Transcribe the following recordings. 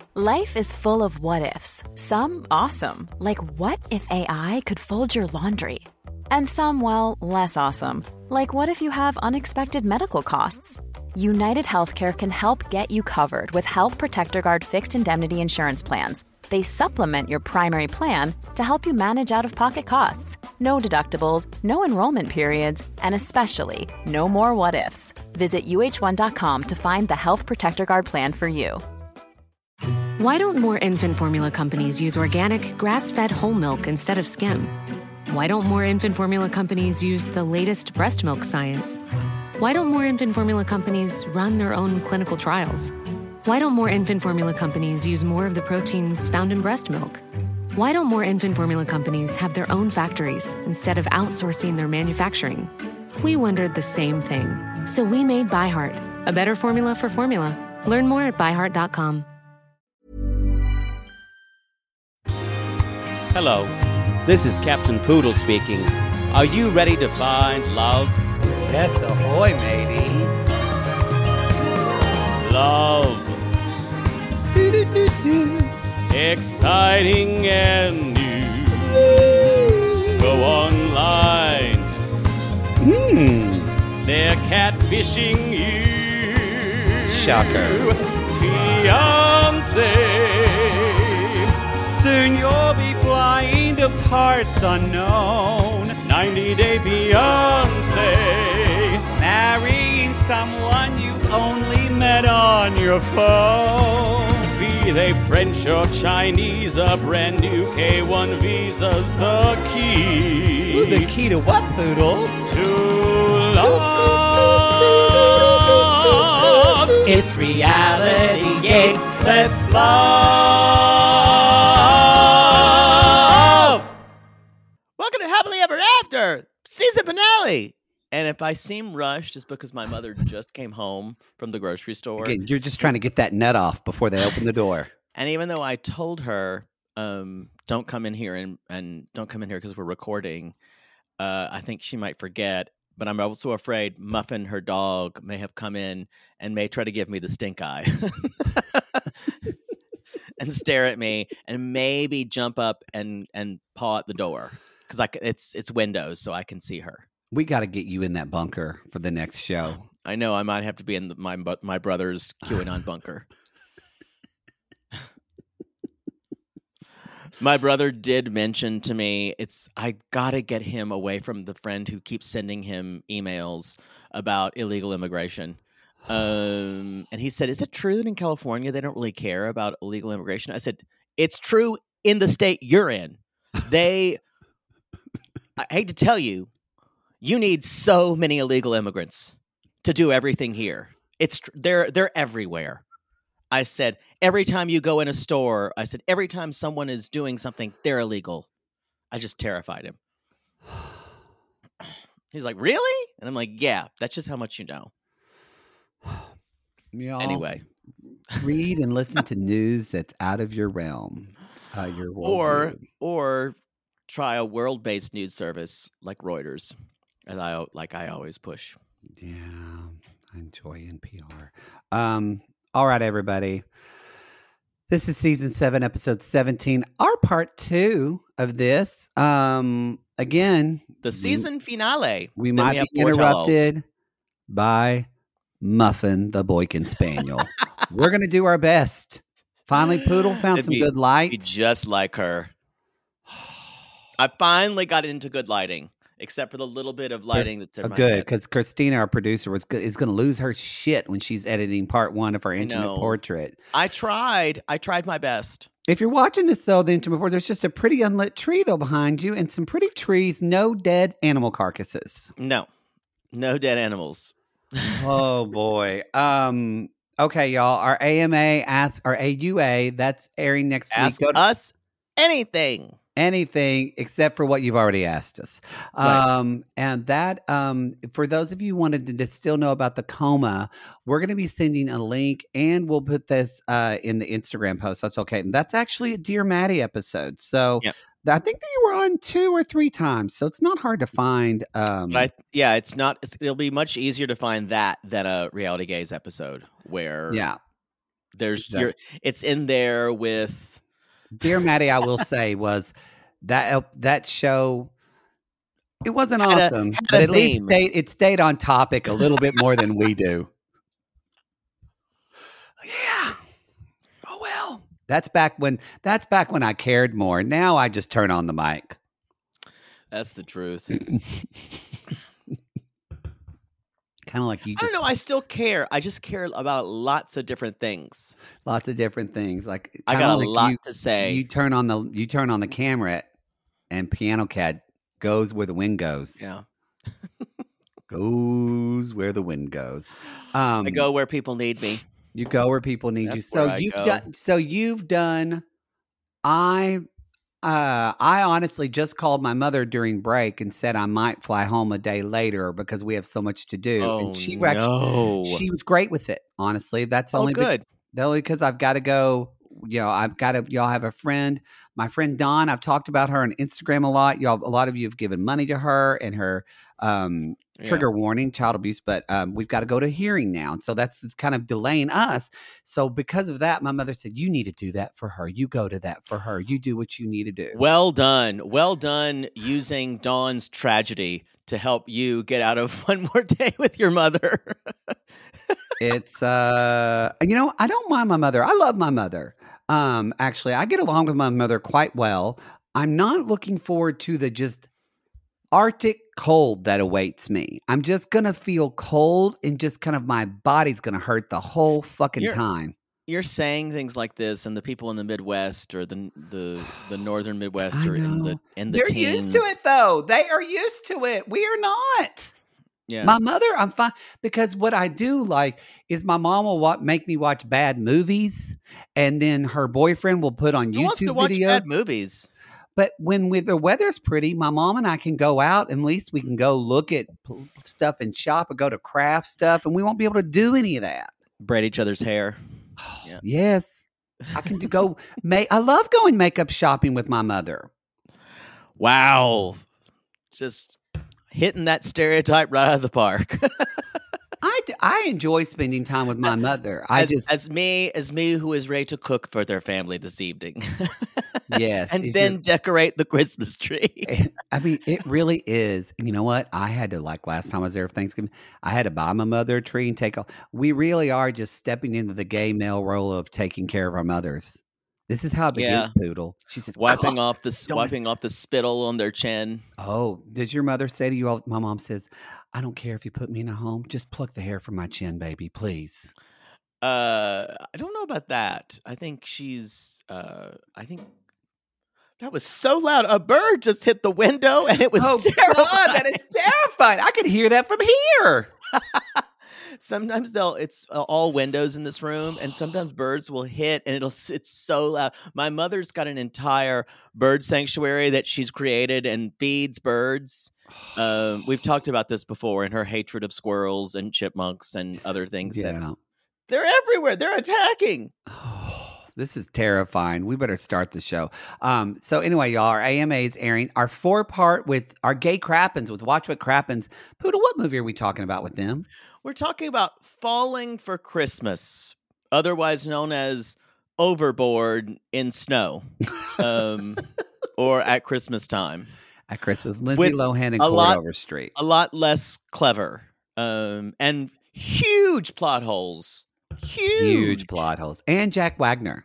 Life is full of what-ifs. Some awesome, like what if AI could fold your laundry? And some, well, less awesome, like what if you have unexpected medical costs? United Healthcare can help get you covered with Health Protector Guard fixed indemnity insurance plans. They supplement your primary plan to help you manage out-of-pocket costs. No deductibles, no enrollment periods, and especially no more what-ifs. Visit uh1.com to find the Health Protector Guard plan for you. Why don't more infant formula companies use organic, grass-fed whole milk instead of skim? Why don't more infant formula companies use the latest breast milk science? Why don't more infant formula companies run their own clinical trials? Why don't more infant formula companies use more of the proteins found in breast milk? Why don't more infant formula companies have their own factories instead of outsourcing their manufacturing? We wondered the same thing. So we made ByHeart, a better formula for formula. Learn more at byheart.com. Hello, this is Captain Poodle speaking. Are you ready to find love? Yes, ahoy, matey. Love. Exciting and new. Go online. They're catfishing you. Shocker. Fiancé. Soon you'll be flying to parts unknown. 90-day Beyonce. Marrying someone you've only met on your phone. Be they French or Chinese, a brand new K1 visa's the key. Ooh, the key to what, Poodle? To love. It's reality, yes, let's love. Welcome to Happily Ever After, season finale. And if I seem rushed, it's because my mother just came home from the grocery store. Again, you're just trying to get that nut off before they open the door. And even though I told her, don't come in here and don't come in here because we're recording, I think she might forget. But I'm also afraid Muffin, her dog, may have come in and may try to give me the stink eye. And stare at me and maybe jump up and paw at the door. Because it's windows, so I can see her. We got to get you in that bunker for the next show. I know. I might have to be in my brother's QAnon bunker. My brother did mention to me, I got to get him away from the friend who keeps sending him emails about illegal immigration. And he said, is it true that in California they don't really care about illegal immigration? I said, it's true in the state you're in. I hate to tell you, you need so many illegal immigrants to do everything here. They're everywhere. I said, every time you go in a store, I said, every time someone is doing something, they're illegal. I just terrified him. He's like, really? And I'm like, yeah, that's just how much you know. Y'all, anyway, read and listen to news that's out of your realm. Your world or try a world-based news service like Reuters, as I always push. Yeah, I enjoy NPR. All right, everybody. This is season 7, episode 17. Our part 2 of this. Again, the season finale. We might be interrupted by Muffin, the Boykin Spaniel. We're going to do our best. Finally, Poodle found some good light. Be just like her. I finally got into good lighting, except for the little bit of lighting that's in my good, head. because Christina, our producer, is going to lose her shit when she's editing part 1 of our intimate portrait. I tried my best. If you're watching this, though, the intimate portrait, there's just a pretty unlit tree, though, behind you, and some pretty trees, no dead animal carcasses. No dead animals. Oh, boy. Okay, y'all, our AUA, that's airing next week. Ask us anything. Anything except for what you've already asked us. Right. And that, for those of you who wanted to just still know about the coma, we're going to be sending a link, and we'll put this in the Instagram post. That's okay. And that's actually a Dear Maddie episode. So I think that you were on 2 or 3 times, so it's not hard to find. It's not. It'll be much easier to find that than a Reality Gaze episode where It's in there with Dear Maddie, I will say was that show. It wasn't Had a- awesome, had but a at least theme. it stayed on topic a little bit more than we do. Yeah. Oh well. That's back when I cared more. Now I just turn on the mic. That's the truth. Kind of like you I just don't know. I still care. I just care about lots of different things. lots of different things. Like I kinda got a like lot to say. You turn on the camera, and Piano Cat goes where the wind goes. Yeah. Goes where the wind goes. I go where people need me. You go where people need you. That's So where I you've go. done. So you've done. I honestly just called my mother during break and said I might fly home a day later because we have so much to do. Oh, And she no. was great with it. Honestly, that's Oh, only good. only because I've got to go. Y'all have a friend. My friend Dawn. I've talked about her on Instagram a lot. A lot of you have given money to her and her. Trigger warning, child abuse, but we've got to go to hearing now. And so that's kind of delaying us. So because of that, my mother said, you need to do that for her. You go to that for her. You do what you need to do. Well done. Well done using Dawn's tragedy to help you get out of one more day with your mother. It's, I don't mind my mother. I love my mother. Actually, I get along with my mother quite well. I'm not looking forward to the just Arctic cold that awaits me. I'm just going to feel cold and just kind of my body's going to hurt the whole fucking time. You're saying things like this, and the people in the Midwest or the northern Midwest are in the They're teens. used to it though. They are used to it. We are not. Yeah. My mother, I'm fine because what I do like is my mom will make me watch bad movies, and then her boyfriend will put on Who wants to YouTube watch videos. bad movies? But when the weather's pretty, my mom and I can go out. At least we can go look at stuff and shop or go to craft stuff, and we won't be able to do any of that. Braid each other's hair. Yeah. Yes, I can go. I love going makeup shopping with my mother. Wow. Just hitting that stereotype right out of the park. I enjoy spending time with my mother. As me who is ready to cook for their family this evening. Yes. And then decorate the Christmas tree. I mean, it really is. And you know what? I had to, like last time I was there for Thanksgiving, I had to buy my mother a tree and take off. We really are just stepping into the gay male role of taking care of our mothers. This is how it begins, Poodle. She says, wiping off the spittle on their chin. Oh, does your mother say to you all? My mom says, I don't care if you put me in a home. Just pluck the hair from my chin, baby, please. I don't know about that. I think that was so loud. A bird just hit the window and it was terrifying. God, that is terrifying. I could hear that from here. Sometimes it's all windows in this room, and sometimes birds will hit, and it's so loud. My mother's got an entire bird sanctuary that she's created and feeds birds. We've talked about this before, and her hatred of squirrels and chipmunks and other things. Yeah, they're everywhere. They're attacking. This is terrifying. We better start the show. So anyway, y'all, our AMA is airing our 4-part with our gay Crappens with Watch What Crappens. Poodle, what movie are we talking about with them? We're talking about Falling for Christmas, otherwise known as Overboard in Snow, or At Christmas Time. At Christmas, Lindsay Lohan and Corey Overstreet. A lot less clever, and huge plot holes. Huge plot holes. And Jack Wagner.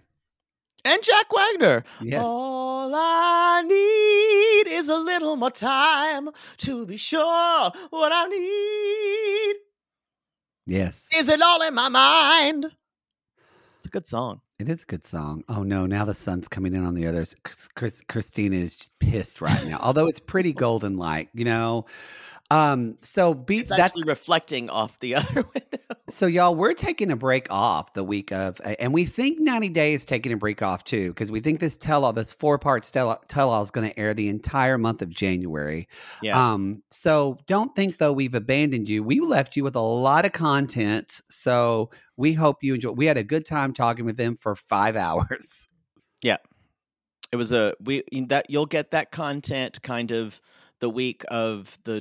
Yes. All I need is a little more time to be sure what I need. Yes. Is it all in my mind? It's a good song. It is a good song. Oh no, now the sun's coming in on the others. Christina is pissed right now. Although it's pretty golden light, you know. It's actually reflecting off the other window. So y'all, we're taking a break off the week of, and we think 90 Day is taking a break off too, because we think this 4-part tell-all is going to air the entire month of January. Yeah. So don't think though we've abandoned you. We left you with a lot of content, so we hope you enjoy. We had a good time talking with them for 5 hours. Yeah, it was you'll get that content kind of the week of the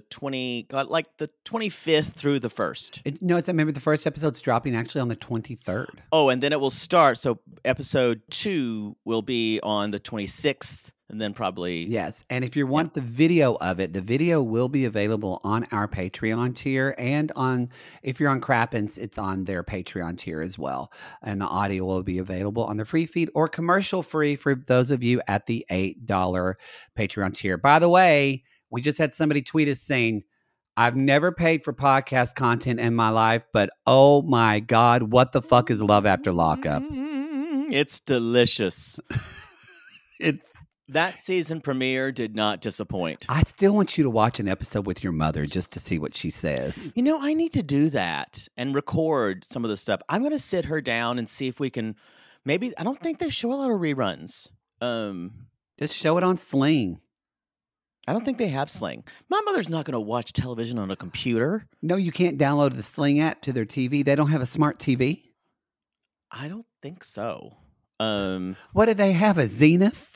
25th through the 1st. No, it's, I remember the first episode's dropping actually on the 23rd. Oh, and then it will start. So episode 2 will be on the 26th, and then probably Yes, and if you want the video of it, the video will be available on our Patreon tier, and if you're on Crappens, it's on their Patreon tier as well. And the audio will be available on the free feed or commercial free for those of you at the $8 Patreon tier. By the way, we just had somebody tweet us saying, I've never paid for podcast content in my life, but oh my God, what the fuck is Love After Lockup? It's delicious. It's That season premiere did not disappoint. I still want you to watch an episode with your mother just to see what she says. You know, I need to do that and record some of the stuff. I'm going to sit her down and see if we can maybe, I don't think they show a lot of reruns. Just show it on Sling. I don't think they have Sling. My mother's not going to watch television on a computer. No, you can't download the Sling app to their TV. They don't have a smart TV. I don't think so. What do they have? A Zenith?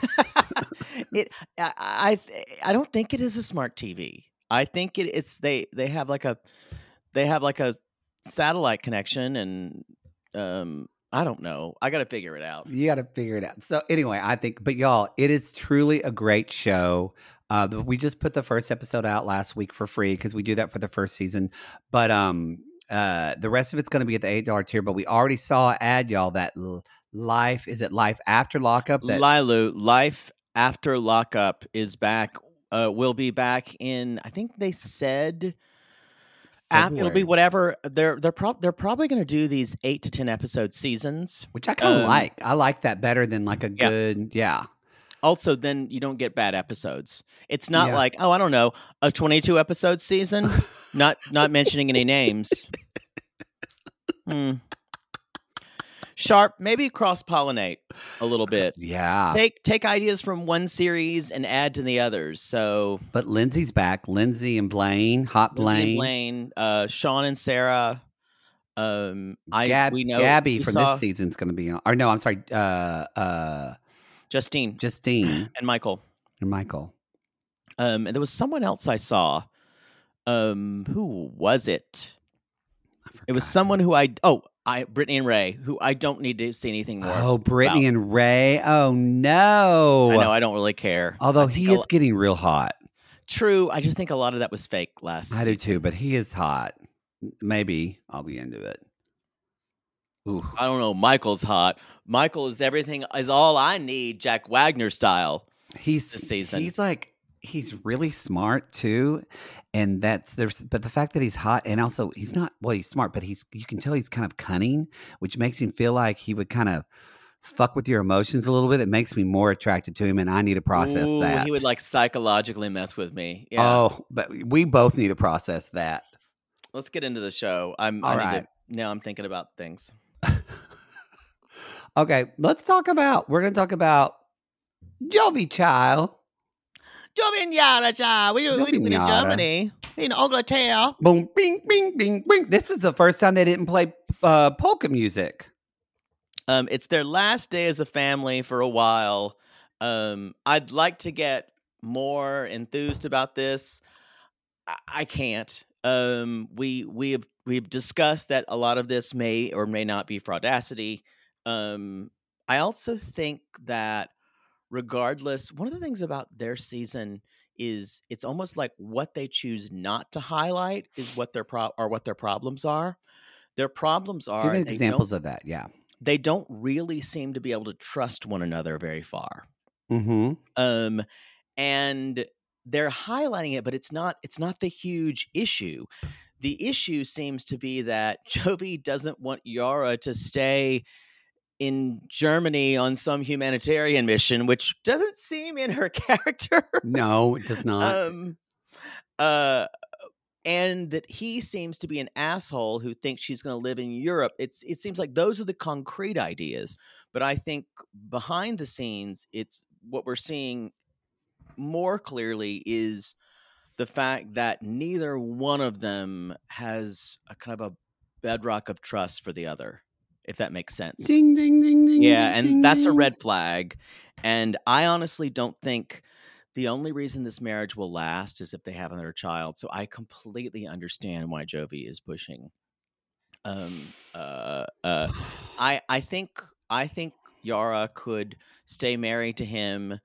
I don't think it is a smart TV. I think it's they have like a satellite connection, and I don't know. I got to figure it out. You got to figure it out. So anyway, I think, but y'all, it is truly a great show. We just put the first episode out last week for free because we do that for the first season. But the rest of it's going to be at the $8 tier. But we already saw an ad, y'all, that Life After Lockup? Life After Lockup is back. Will be back in, I think they said it'll be whatever. They're probably going to do these 8 to 10 episode seasons, which I kind of like. I like that better than like a good Also, then you don't get bad episodes. It's not like, oh, I don't know, a 22 episode season. not mentioning any names. Sharp, maybe cross-pollinate a little bit. Yeah. Take ideas from one series and add to the others. So, but Lindsay's back. Lindsay and Blaine, Blaine, Sean and Sarah. We know Gabby from this season's going to be on. Or no, I'm sorry. Justine, and Michael. And there was someone else I saw. Who was it? It was someone who Brittany and Ray, who I don't need to see anything more. Oh, Brittany and Ray. Oh no. I know, I don't really care. Although he is getting real hot. True. I just think a lot of that was fake last season. I do too, but he is hot. Maybe I'll be into it. Ooh. I don't know. Michael's hot. Michael is all I need, Jack Wagner style. This season. He's really smart too. And but the fact that he's hot, and also he's smart, but you can tell he's kind of cunning, which makes him feel like he would kind of fuck with your emotions a little bit. It makes me more attracted to him, and I need to process that. He would like psychologically mess with me. Yeah. Oh, but we both need to process that. Let's get into the show. Now I'm thinking about things. Okay, we're going to talk about Jovi Child. Jovi and Yara Child. We in Germany. In Angleterre. Boom, bing, bing, bing, bing. This is the first time they didn't play polka music. It's their last day as a family for a while. I'd like to get more enthused about this. I can't. We've discussed that a lot of this may or may not be fraudacity. I also think that regardless, one of the things about their season is it's almost like what they choose not to highlight is what their problems are. Their problems are give examples of that. Yeah, they don't really seem to be able to trust one another very far. Mm-hmm. And they're highlighting it, but it's not the huge issue. The issue seems to be that Jovi doesn't want Yara to stay in Germany on some humanitarian mission, which doesn't seem in her character. No, it does not. And that he seems to be an asshole who thinks she's going to live in Europe. It seems like those are the concrete ideas. But I think behind the scenes, it's what we're seeing more clearly is the fact that neither one of them has a kind of a bedrock of trust for the other, if that makes sense. Ding, ding, ding, ding. Yeah, ding, and that's ding. a red flag. And I honestly don't think the only reason this marriage will last is if they have another child. So I completely understand why Jovi is pushing. I think Yara could stay married to him.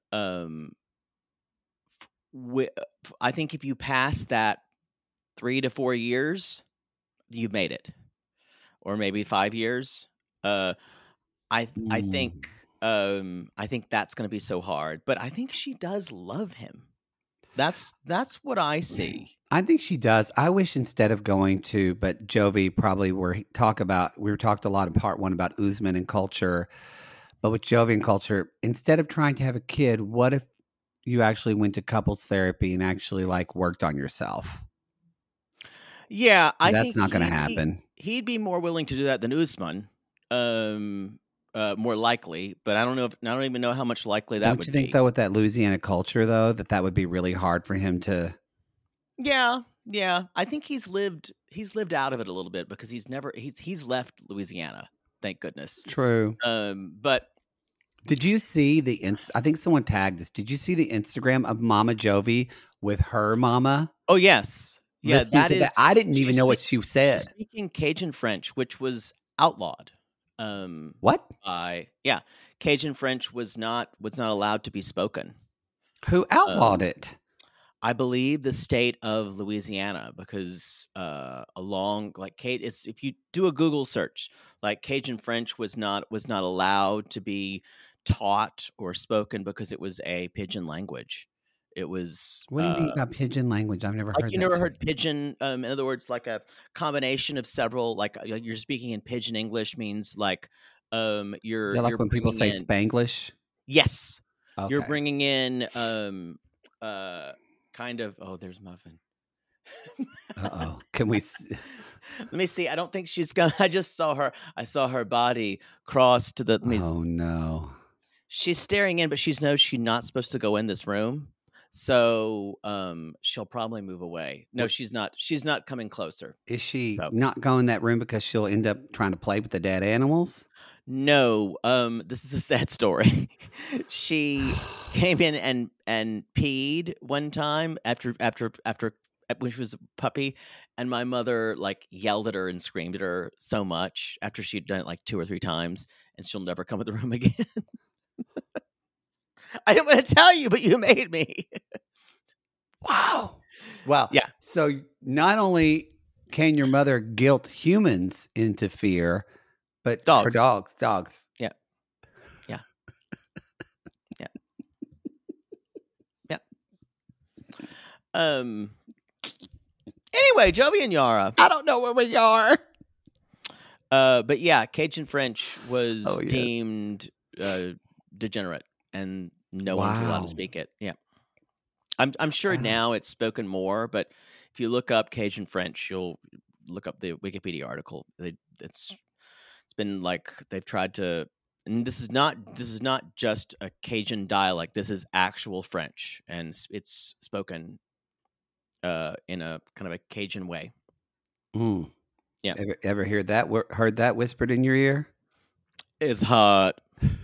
I think if you pass that 3 to 4 years, you've made it, or maybe 5 years. I think that's going to be so hard, but I think she does love him. That's what I see. I think she does. I wish instead of going to, but Jovi probably we talked a lot in part one about Usman and culture, but with Jovi and culture, instead of trying to have a kid, what if you actually went to couples therapy and actually like worked on yourself? Yeah, I that's think not going to happen. He'd be more willing to do that than Usman. More likely, but I don't even know how much likely that would be. Don't you think though, with that Louisiana culture though, that would be really hard for him to? Yeah. I think he's lived out of it a little bit because he's left Louisiana. Thank goodness. True. But did you see I think someone tagged us. Did you see the Instagram of Mama Jovi with her mama? Oh yes. Yeah, that. I didn't even know what she said. She's speaking Cajun French, which was outlawed. What? Cajun French was not allowed to be spoken. Who outlawed it? I believe the state of Louisiana, because if you do a Google search, like Cajun French was not allowed to be taught or spoken because it was a pidgin language. It was. What do you mean by pidgin language? I've never heard. You never heard pidgin? In other words, like a combination of several. Like you're speaking in pidgin English means like you're. Is that like you're when people say Spanglish? Yes. Okay. You're bringing in kind of. Oh, there's Muffin. Uh-oh. Can we? Let me see. I don't think she's gonna. I just saw her. I saw her body cross to the. Oh no. She's staring in, but she knows she's not supposed to go in this room. So she'll probably move away. No, she's not. She's not coming closer. Is she not going in that room because she'll end up trying to play with the dead animals? No. This is a sad story. She came in and peed one time after when she was a puppy, and my mother like yelled at her and screamed at her so much after she'd done it like 2 or 3 times, and she'll never come in the room again. I didn't want to tell you, but you made me. Wow. Yeah. So not only can your mother guilt humans into fear, but dogs. Her dogs. Yeah. Anyway, Jovi and Yara. I don't know where we are. But yeah, Cajun French was yes. deemed degenerate, and no one was allowed to speak it. Yeah, I'm sure now it's spoken more, but if you look up Cajun French, you'll look up the Wikipedia article. It's been like they've tried to, and this is not just a Cajun dialect. This is actual French, and it's spoken in a kind of a Cajun way. Mm. Yeah. Ever heard that whispered in your ear? It's hot.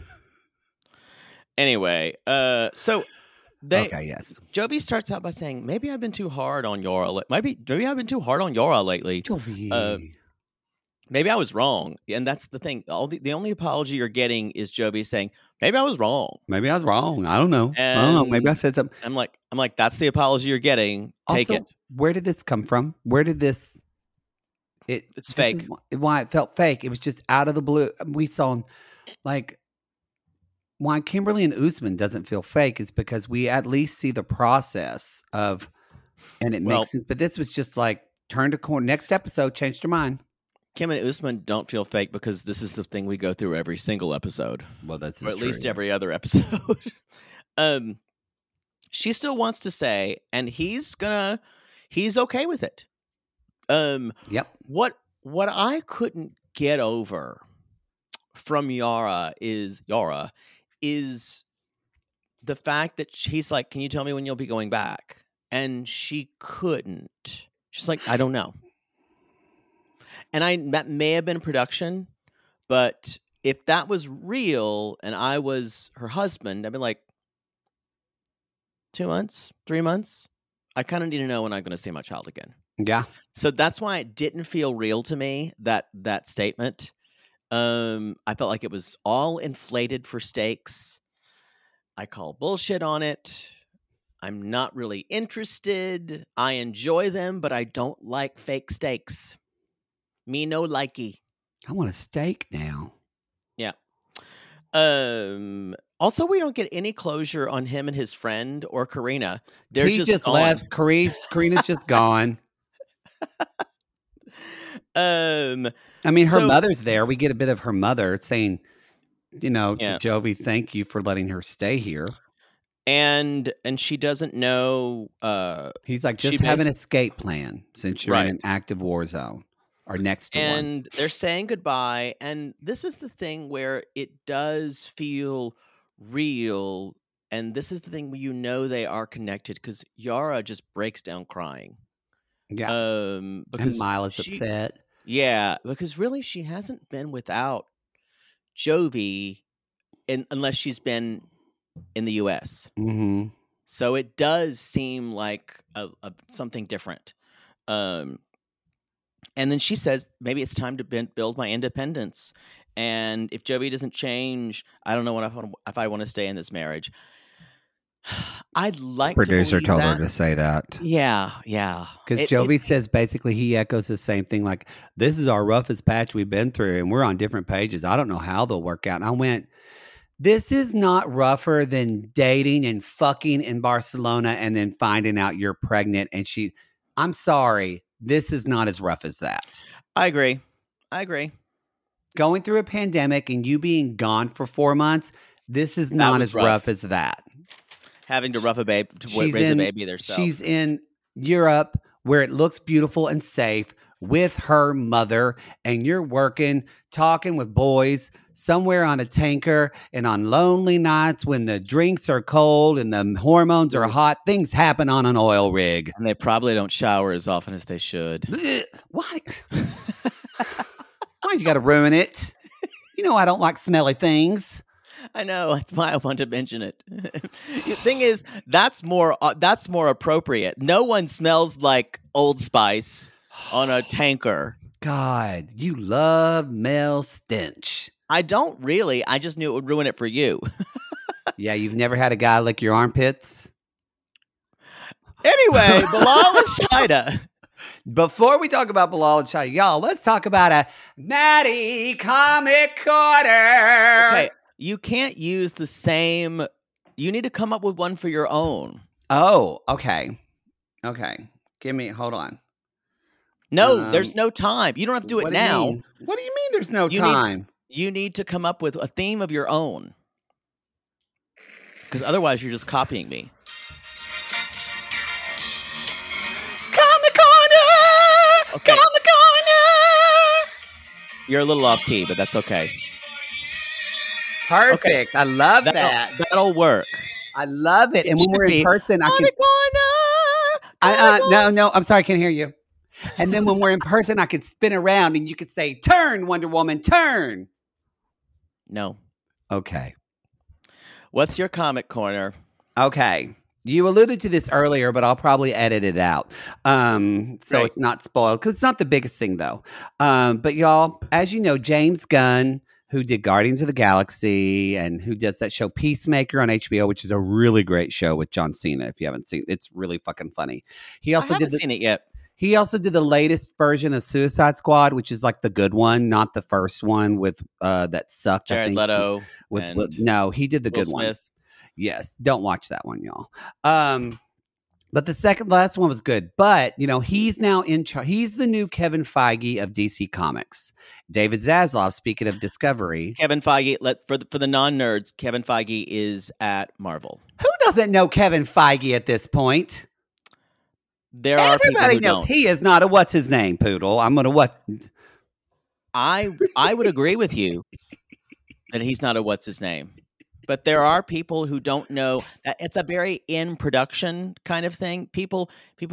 Anyway, so yes. Jovi starts out by saying, "Maybe I've been too hard on Yara. Maybe I've been too hard on Yara lately. Jovi. Maybe I was wrong." And that's the thing. The only apology you're getting is Jovi saying, "Maybe I was wrong. Maybe I was wrong. I don't know. I don't know. Maybe I said something." I'm like, that's the apology you're getting. Take also, it. Where did this come from? Where did this? It's fake. Why it felt fake. It was just out of the blue. We saw like. Why Kimberly and Usman doesn't feel fake is because we at least see the process of, and it makes sense. But this was just like turned a corner. Next episode, changed her mind. Kim and Usman don't feel fake because this is the thing we go through every single episode. Well, that's or at least every other episode. She still wants to say, and he's okay with it. Yep. What I couldn't get over from Yara is the fact that he's like, "Can you tell me when you'll be going back?" And she couldn't. She's like, "I don't know." And that may have been production, but if that was real and I was her husband, I'd be like, 2 months, 3 months. I kind of need to know when I'm going to see my child again. Yeah. So that's why it didn't feel real to me, that statement. I felt like it was all inflated for stakes. I call bullshit on it. I'm not really interested. I enjoy them, but I don't like fake steaks. Me no likey. I want a steak now. Yeah. Also, we don't get any closure on him and his friend or Karina. They're He just gone. left. Karina's just gone. I mean, her mother's there. We get a bit of her mother saying, to Jovi, thank you for letting her stay here. And she doesn't know. He's like, just have an escape plan since you're in an active war zone or next to one. And they're saying goodbye. And this is the thing where it does feel real. And this is the thing where they are connected, because Yara just breaks down crying. Yeah. Because and Mila's upset. Yeah, because really she hasn't been without Jovi unless she's been in the U.S. Mm-hmm. So it does seem like something different. And then she says, maybe it's time to build my independence. And if Jovi doesn't change, I don't know if I want to stay in this marriage. I'd like producer to told that. her to say that. Yeah. Because Jovi says basically he echoes the same thing, like, this is our roughest patch we've been through, and we're on different pages. I don't know how they'll work out. And I went, this is not rougher than dating and fucking in Barcelona and then finding out you're pregnant. And I'm sorry, this is not as rough as that. I agree. Going through a pandemic and you being gone for 4 months, this is not as rough as that. Having to raise a baby themselves. She's in Europe where it looks beautiful and safe with her mother, and you're talking with boys somewhere on a tanker, and on lonely nights when the drinks are cold and the hormones are hot, things happen on an oil rig. And they probably don't shower as often as they should. Why? Why you got to ruin it? I don't like smelly things. I know, that's why I want to mention it. The thing is, that's more appropriate. No one smells like Old Spice on a tanker. God, you love male stench. I don't really. I just knew it would ruin it for you. Yeah, you've never had a guy lick your armpits? Anyway, Bilal and Shida. Before we talk about Bilal and Shida, y'all, let's talk about a Maddie Comic Corner. Okay. You can't use the same. You need to come up with one for your own. Oh, okay. Hold on. No, there's no time. You don't have to do it now. What do you mean there's no time? You need to come up with a theme of your own. Because otherwise you're just copying me. Comic Corner! Okay. Comic Corner! You're a little off key, but that's okay. Perfect. Okay. I love that. That'll work. I love it. And when we're in person, I can. No. I'm sorry, I can't hear you. And then when we're in person, I can spin around and you could say, "Turn, Wonder Woman, turn." No. Okay. What's your comic corner? Okay. You alluded to this earlier, but I'll probably edit it out. So it's not spoiled, because it's not the biggest thing, though. But y'all, as you know, James Gunn, who did Guardians of the Galaxy and who does that show Peacemaker on HBO, which is a really great show with John Cena. If you haven't seen it, it's really fucking funny. I haven't seen it yet. He also did the latest version of Suicide Squad, which is like the good one, not the first one with that sucked. Jared Leto. No, he did the good one. Yes, don't watch that one, y'all. But the last one was good. But, he's now in charge. He's the new Kevin Feige of DC Comics. David Zaslav, speaking of Discovery. Kevin Feige, for the non-nerds, Kevin Feige is at Marvel. Who doesn't know Kevin Feige at this point? Everybody knows he is not a what's his name, Poodle. I'm going to what? I would agree with you that he's not a what's his name. But there are people who don't know that it's a very in production kind of thing. People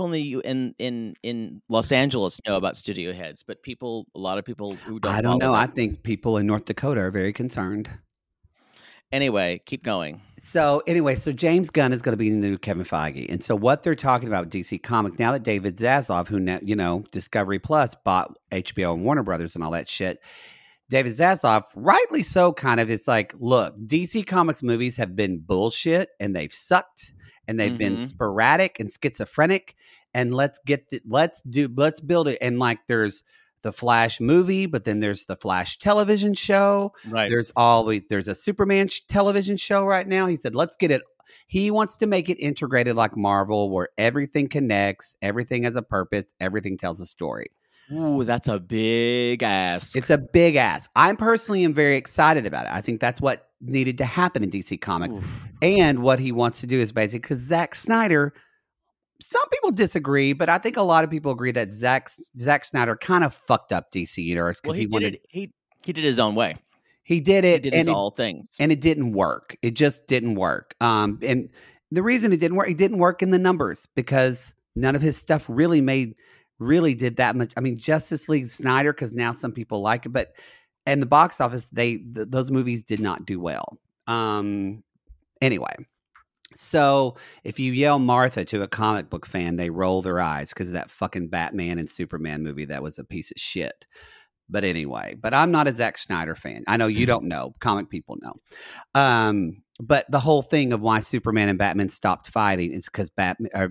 in Los Angeles know about studio heads, but a lot of people who don't. I don't know. I think people in North Dakota are very concerned. Anyway, keep going. So James Gunn is going to be the new Kevin Feige. And so what they're talking about with DC Comics, now that David Zaslav, who now, Discovery Plus bought HBO and Warner Brothers and all that shit, David Zaslav, rightly so, kind of, it's like, look, DC Comics movies have been bullshit and they've sucked and they've been sporadic and schizophrenic. And let's build it. And like, there's the Flash movie, but then there's the Flash television show. Right. There's a Superman television show right now. He said, let's get it. He wants to make it integrated like Marvel, where everything connects, everything has a purpose, everything tells a story. Ooh, that's a big ask. It's a big ask. I personally am very excited about it. I think that's what needed to happen in DC Comics. Oof. And what he wants to do is basically, because Zack Snyder, some people disagree, but I think a lot of people agree that Zack Snyder kind of fucked up DC Universe because he did his own way. He did it. He did his all things. And it didn't work. It just didn't work. And the reason it didn't work in the numbers because none of his stuff really did that much. I mean, Justice League Snyder, because now some people like it, but in the box office, those movies did not do well. Anyway. So if you yell Martha to a comic book fan, they roll their eyes because of that fucking Batman and Superman movie that was a piece of shit. But anyway, I'm not a Zack Snyder fan. I know you don't know. Comic people know. But the whole thing of why Superman and Batman stopped fighting is because Batman,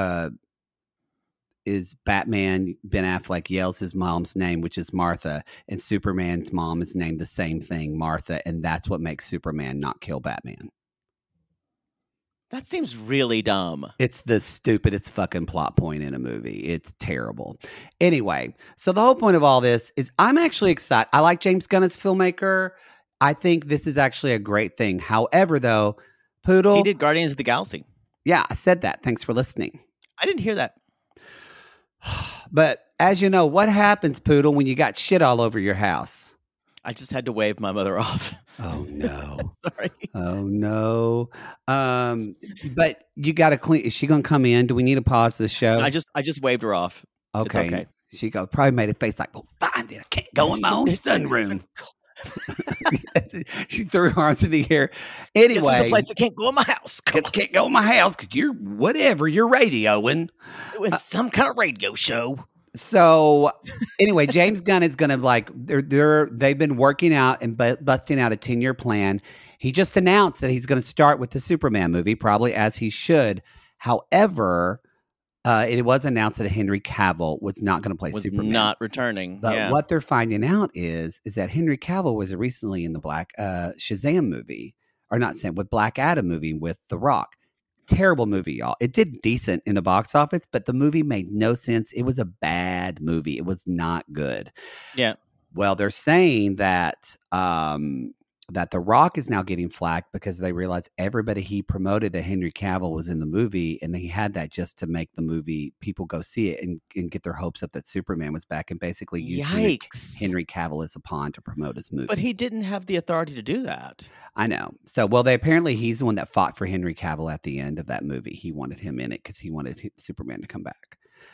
Ben Affleck yells his mom's name, which is Martha, and Superman's mom is named the same thing, Martha, and that's what makes Superman not kill Batman. That seems really dumb. It's the stupidest fucking plot point in a movie. It's terrible. Anyway, so the whole point of all this is I'm actually excited. I like James Gunn as filmmaker. I think this is actually a great thing. However, though, Poodle... He did Guardians of the Galaxy. Yeah, I said that. Thanks for listening. I didn't hear that. But as you know, what happens, Poodle, when you got shit all over your house? I just had to wave my mother off. Oh no. Sorry. Oh no. But you got to clean. Is she going to come in? Do we need to pause the show? I just waved her off. Okay. It's okay. She probably made a face like, "Go find it. I can't go in my own sunroom." She threw her arms in the air. Anyway, this is a place that can't go in my house. Can't go in my house because you're radioing. Doing some kind of radio show. So anyway, James Gunn is going to they've been working out and busting out a 10-year plan. He just announced that he's going to start with the Superman movie, probably as he should. However, it was announced that Henry Cavill was not going to play Superman. Not returning. But what they're finding out is that Henry Cavill was recently in the Black Shazam movie, or not Sam, with Black Adam movie with The Rock. Terrible movie, y'all. It did decent in the box office, but the movie made no sense. It was a bad movie. It was not good. Yeah. Well, they're saying that that The Rock is now getting flack because they realize everybody he promoted that Henry Cavill was in the movie, and he had that just to make the movie people go see it and get their hopes up that Superman was back, and basically use Henry Cavill as a pawn to promote his movie. But he didn't have the authority to do that. I know. So, he's the one that fought for Henry Cavill at the end of that movie. He wanted him in it because he wanted Superman to come back.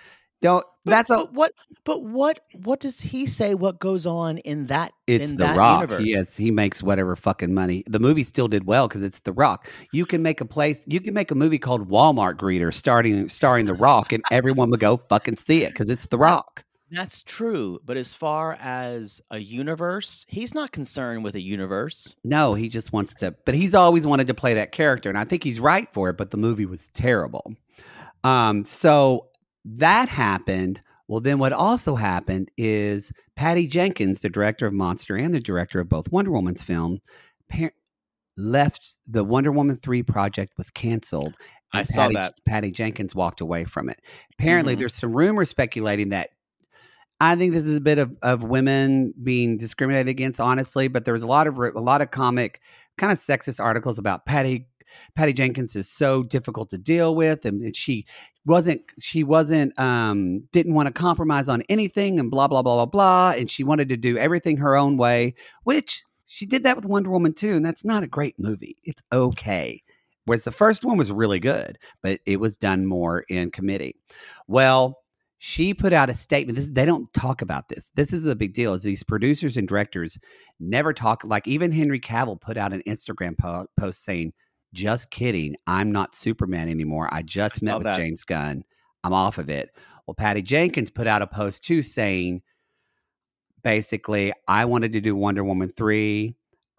What does he say? What goes on in that? It's in The that Rock. Universe? He makes whatever fucking money. The movie still did well because it's The Rock. You can make a movie called Walmart Greeter starring The Rock, and everyone would go fucking see it because it's The Rock. That's true, but as far as a universe, he's not concerned with a universe. No, he just wants to. But he's always wanted to play that character, and I think he's right for it. But the movie was terrible. So that happened. Well, then what also happened is Patty Jenkins, the director of Monster and the director of both Wonder Woman's film, left. The Wonder Woman 3 project was canceled. I saw that. Patty Jenkins walked away from it. Apparently, there's some rumors speculating that I think this is a bit of women being discriminated against, honestly, but there was a lot of comic kind of sexist articles about Patty Jenkins is so difficult to deal with, and she didn't want to compromise on anything, and blah blah blah blah blah, and she wanted to do everything her own way, which she did that with Wonder Woman 2, and that's not a great movie. It's okay. Whereas the first one was really good, but it was done more in committee. Well, She put out a statement. They don't talk about this. This is a big deal. Is these producers and directors never talk. Like even Henry Cavill put out an Instagram post saying, "Just kidding. I'm not Superman anymore. I just met with James Gunn. I'm off of it." Well, Patty Jenkins put out a post too saying, basically, I wanted to do Wonder Woman 3.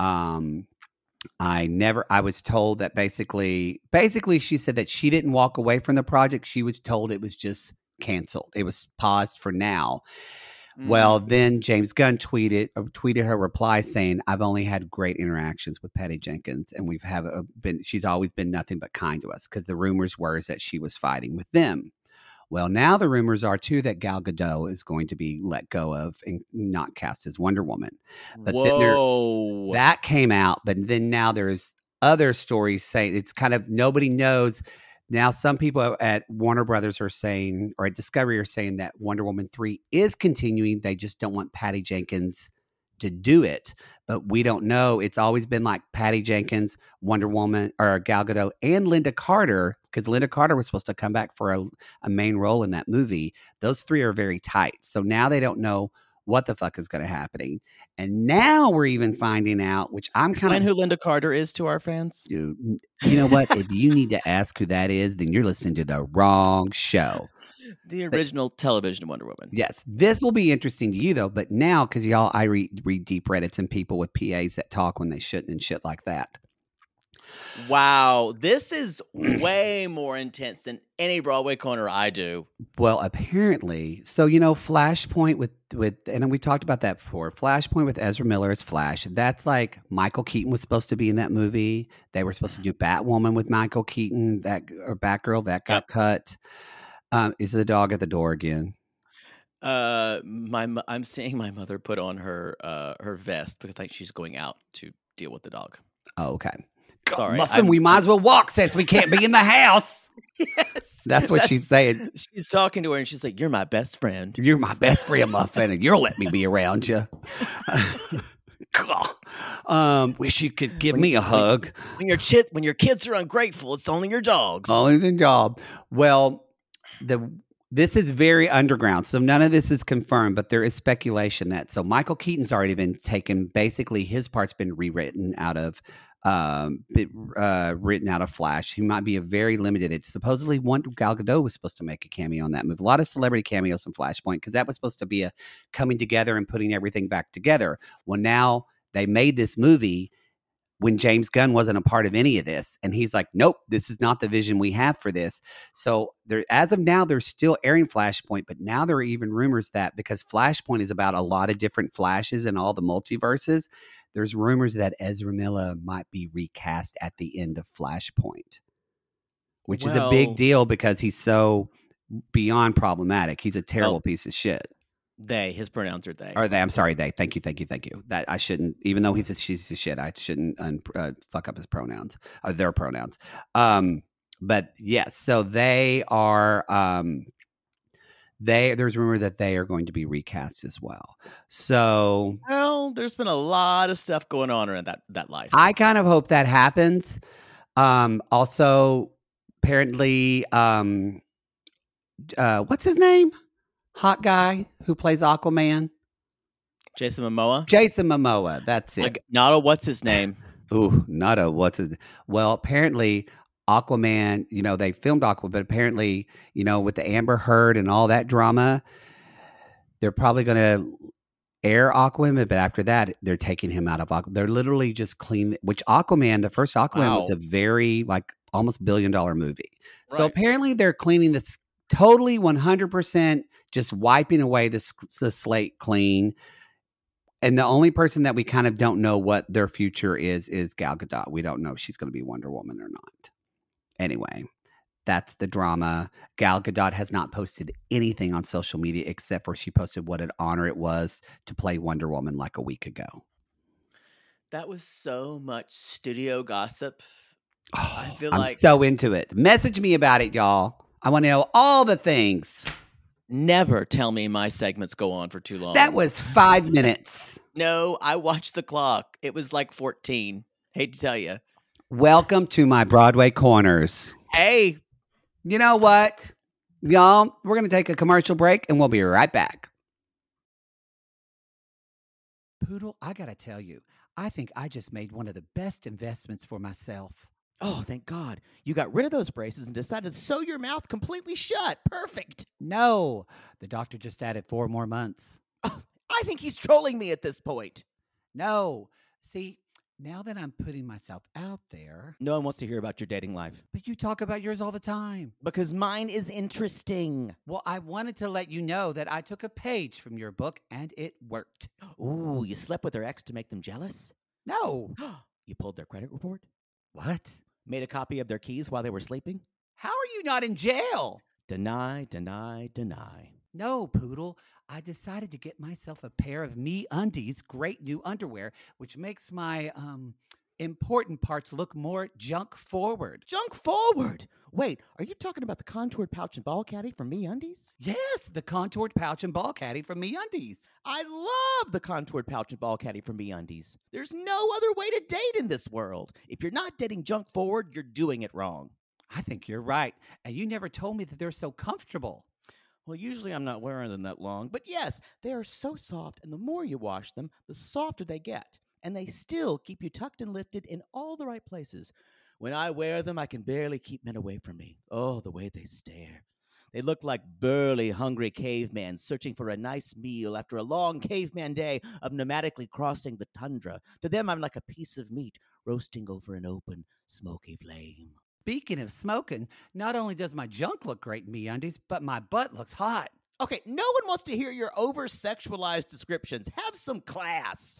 I was told that basically she said that she didn't walk away from the project. She was told it was just canceled. It was paused for now. Well, then James Gunn tweeted her reply saying, "I've only had great interactions with Patty Jenkins, and she's always been nothing but kind to us," because the rumors were that she was fighting with them. Well, now the rumors are too that Gal Gadot is going to be let go of and not cast as Wonder Woman. But Whoa. that came out, but then now there's other stories saying it's kind of nobody knows. Now some people at Warner Brothers are saying, or at Discovery are saying that Wonder Woman 3 is continuing. They just don't want Patty Jenkins to do it. But we don't know. It's always been like Patty Jenkins, Wonder Woman, or Gal Gadot, and Linda Carter, because Linda Carter was supposed to come back for a main role in that movie. Those three are very tight. So now they don't know what the fuck is going to happen. And now we're even finding out, which I'm kind of... Explain who Linda Carter is to our fans. Dude, you know what? If you need to ask who that is, then you're listening to the wrong show. The original television Wonder Woman. Yes. This will be interesting to you, though. But now, because I read deep Reddits and people with PAs that talk when they shouldn't and shit like that. Wow. This is way more intense than any Broadway corner I do. Well, apparently. So, Flashpoint with and we talked about that before. Flashpoint with Ezra Miller as Flash. That's like Michael Keaton was supposed to be in that movie. They were supposed to do Batwoman with Michael Keaton, or Batgirl. That got cut. Is the dog at the door again? I'm seeing my mother put on her vest because I think she's going out to deal with the dog. Oh, okay. Sorry, Muffin, we might as well walk since we can't be in the house. Yes, that's what she's saying. She's talking to her and she's like, "You're my best friend. You're my best friend, Muffin, and you'll let me be around you." Wish you could give me a hug. When your kids are ungrateful, it's only your dogs. Only the job. Well, this is very underground, so none of this is confirmed, but there is speculation that Michael Keaton's already been taken. Basically, his part's been rewritten out of Flash. He might be a very limited. It's supposedly Gal Gadot was supposed to make a cameo on that movie. A lot of celebrity cameos in Flashpoint because that was supposed to be a coming together and putting everything back together. Well, now they made this movie when James Gunn wasn't a part of any of this. And he's like, nope, this is not the vision we have for this. So as of now, they're still airing Flashpoint, but now there are even rumors that because Flashpoint is about a lot of different Flashes and all the multiverses, there's rumors that Ezra Miller might be recast at the end of Flashpoint, which is a big deal because he's so beyond problematic. He's a terrible piece of shit. His pronouns are they. Or they, I'm sorry, they. Thank you. That I shouldn't, even though she's a shit, I shouldn't fuck up his pronouns, their pronouns. But yes, so they are, there's rumor that they are going to be recast as well. So, well, there's been a lot of stuff going on around that life. I kind of hope that happens. Also, apparently, what's his name? Hot guy who plays Aquaman. Jason Momoa. That's it. Like, not a what's his name. Ooh, not a what's his. Well, apparently Aquaman, they filmed Aquaman, but apparently, with the Amber Heard and all that drama, they're probably going to air Aquaman, but after that, they're taking him out of Aquaman. They're literally just clean, which Aquaman, the first Aquaman was a very, almost $1 billion movie. Right. So apparently they're cleaning this totally 100%, just wiping away the slate clean. And the only person that we kind of don't know what their future is Gal Gadot. We don't know if she's going to be Wonder Woman or not. Anyway, that's the drama. Gal Gadot has not posted anything on social media except for she posted what an honor it was to play Wonder Woman like a week ago. That was so much studio gossip. Oh, I'm so into it. Message me about it, y'all. I want to know all the things. Never tell me my segments go on for too long. That was 5 minutes. No, I watched the clock. It was like 14. Hate to tell you. Welcome to my Broadway Corners. Hey. You know what? Y'all, we're going to take a commercial break and we'll be right back. Poodle, I got to tell you, I think I just made one of the best investments for myself. Oh, thank God. You got rid of those braces and decided to sew your mouth completely shut. Perfect. No, the doctor just added 4 more months. Oh, I think he's trolling me at this point. No. See, now that I'm putting myself out there. No one wants to hear about your dating life. But you talk about yours all the time. Because mine is interesting. Well, I wanted to let you know that I took a page from your book and it worked. Ooh, you slept with their ex to make them jealous? No. You pulled their credit report? What? Made a copy of their keys while they were sleeping? How are you not in jail? Deny, deny, deny. No, Poodle. I decided to get myself a pair of MeUndies great new underwear, which makes my important parts look more junk forward. Junk forward? Wait, are you talking about the contoured pouch and ball caddy from MeUndies? Yes, the contoured pouch and ball caddy from MeUndies. I love the contoured pouch and ball caddy from MeUndies. There's no other way to date in this world. If you're not dating junk forward, you're doing it wrong. I think you're right. And you never told me that they're so comfortable. Well, usually I'm not wearing them that long, but yes, they are so soft, and the more you wash them, the softer they get. And they still keep you tucked and lifted in all the right places. When I wear them, I can barely keep men away from me. Oh, the way they stare. They look like burly, hungry cavemen searching for a nice meal after a long caveman day of nomadically crossing the tundra. To them, I'm like a piece of meat roasting over an open, smoky flame. Speaking of smoking, not only does my junk look great in MeUndies, but my butt looks hot. Okay, no one wants to hear your over-sexualized descriptions. Have some class.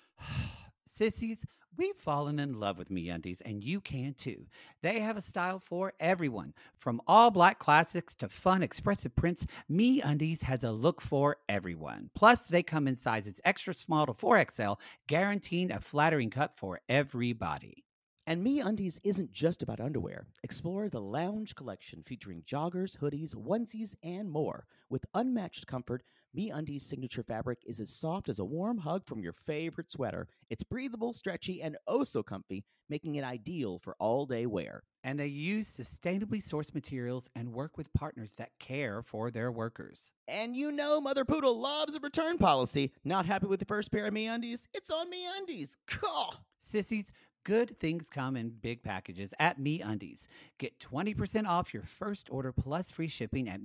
Sissies, we've fallen in love with MeUndies, and you can too. They have a style for everyone. From all black classics to fun, expressive prints, MeUndies has a look for everyone. Plus, they come in sizes extra small to 4XL, guaranteeing a flattering cut for everybody. And MeUndies isn't just about underwear. Explore the Lounge collection featuring joggers, hoodies, onesies, and more. With unmatched comfort, MeUndies' signature fabric is as soft as a warm hug from your favorite sweater. It's breathable, stretchy, and oh so comfy, making it ideal for all-day wear. And they use sustainably sourced materials and work with partners that care for their workers. And you know Mother Poodle loves a return policy. Not happy with the first pair of MeUndies? It's on MeUndies. Cool. Sissies, good things come in big packages at MeUndies. Get 20% off your first order plus free shipping at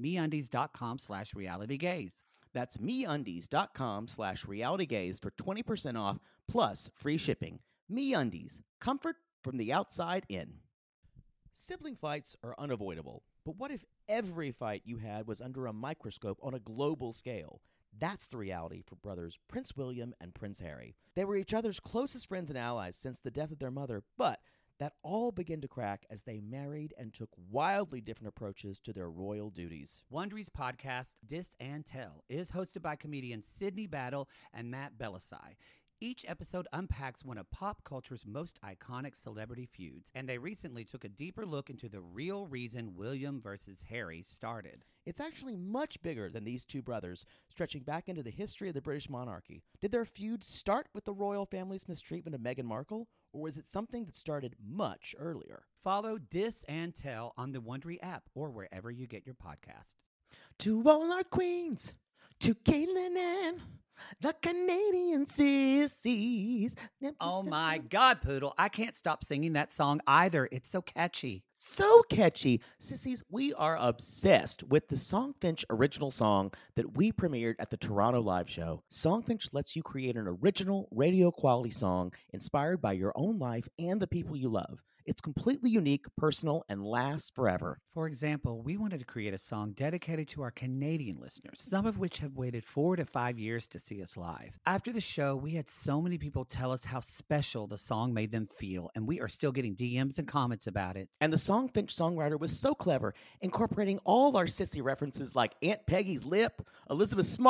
MeUndies.com/realitygaze. That's MeUndies.com/realitygaze for 20% off plus free shipping. MeUndies, comfort from the outside in. Sibling fights are unavoidable, but what if every fight you had was under a microscope on a global scale? That's the reality for brothers Prince William and Prince Harry. They were each other's closest friends and allies since the death of their mother, but that all began to crack as they married and took wildly different approaches to their royal duties. Wondery's podcast, Dis and Tell, is hosted by comedians Sydney Battle and Matt Belisai. Each episode unpacks one of pop culture's most iconic celebrity feuds, and they recently took a deeper look into the real reason William versus Harry started. It's actually much bigger than these two brothers, stretching back into the history of the British monarchy. Did their feud start with the royal family's mistreatment of Meghan Markle, or was it something that started much earlier? Follow Dis and Tell on the Wondery app or wherever you get your podcasts. To all our queens, to Caitlin and the Canadian sissies. Oh my God, Poodle. I can't stop singing that song either. It's so catchy. So catchy. Sissies, we are obsessed with the Songfinch original song that we premiered at the Toronto Live Show. Songfinch lets you create an original radio quality song inspired by your own life and the people you love. It's completely unique, personal, and lasts forever. For example, we wanted to create a song dedicated to our Canadian listeners, some of which have waited 4 to 5 years to see us live. After the show, we had so many people tell us how special the song made them feel, and we are still getting DMs and comments about it. And the Songfinch songwriter was so clever, incorporating all our sissy references like Aunt Peggy's lip, Elizabeth Smart,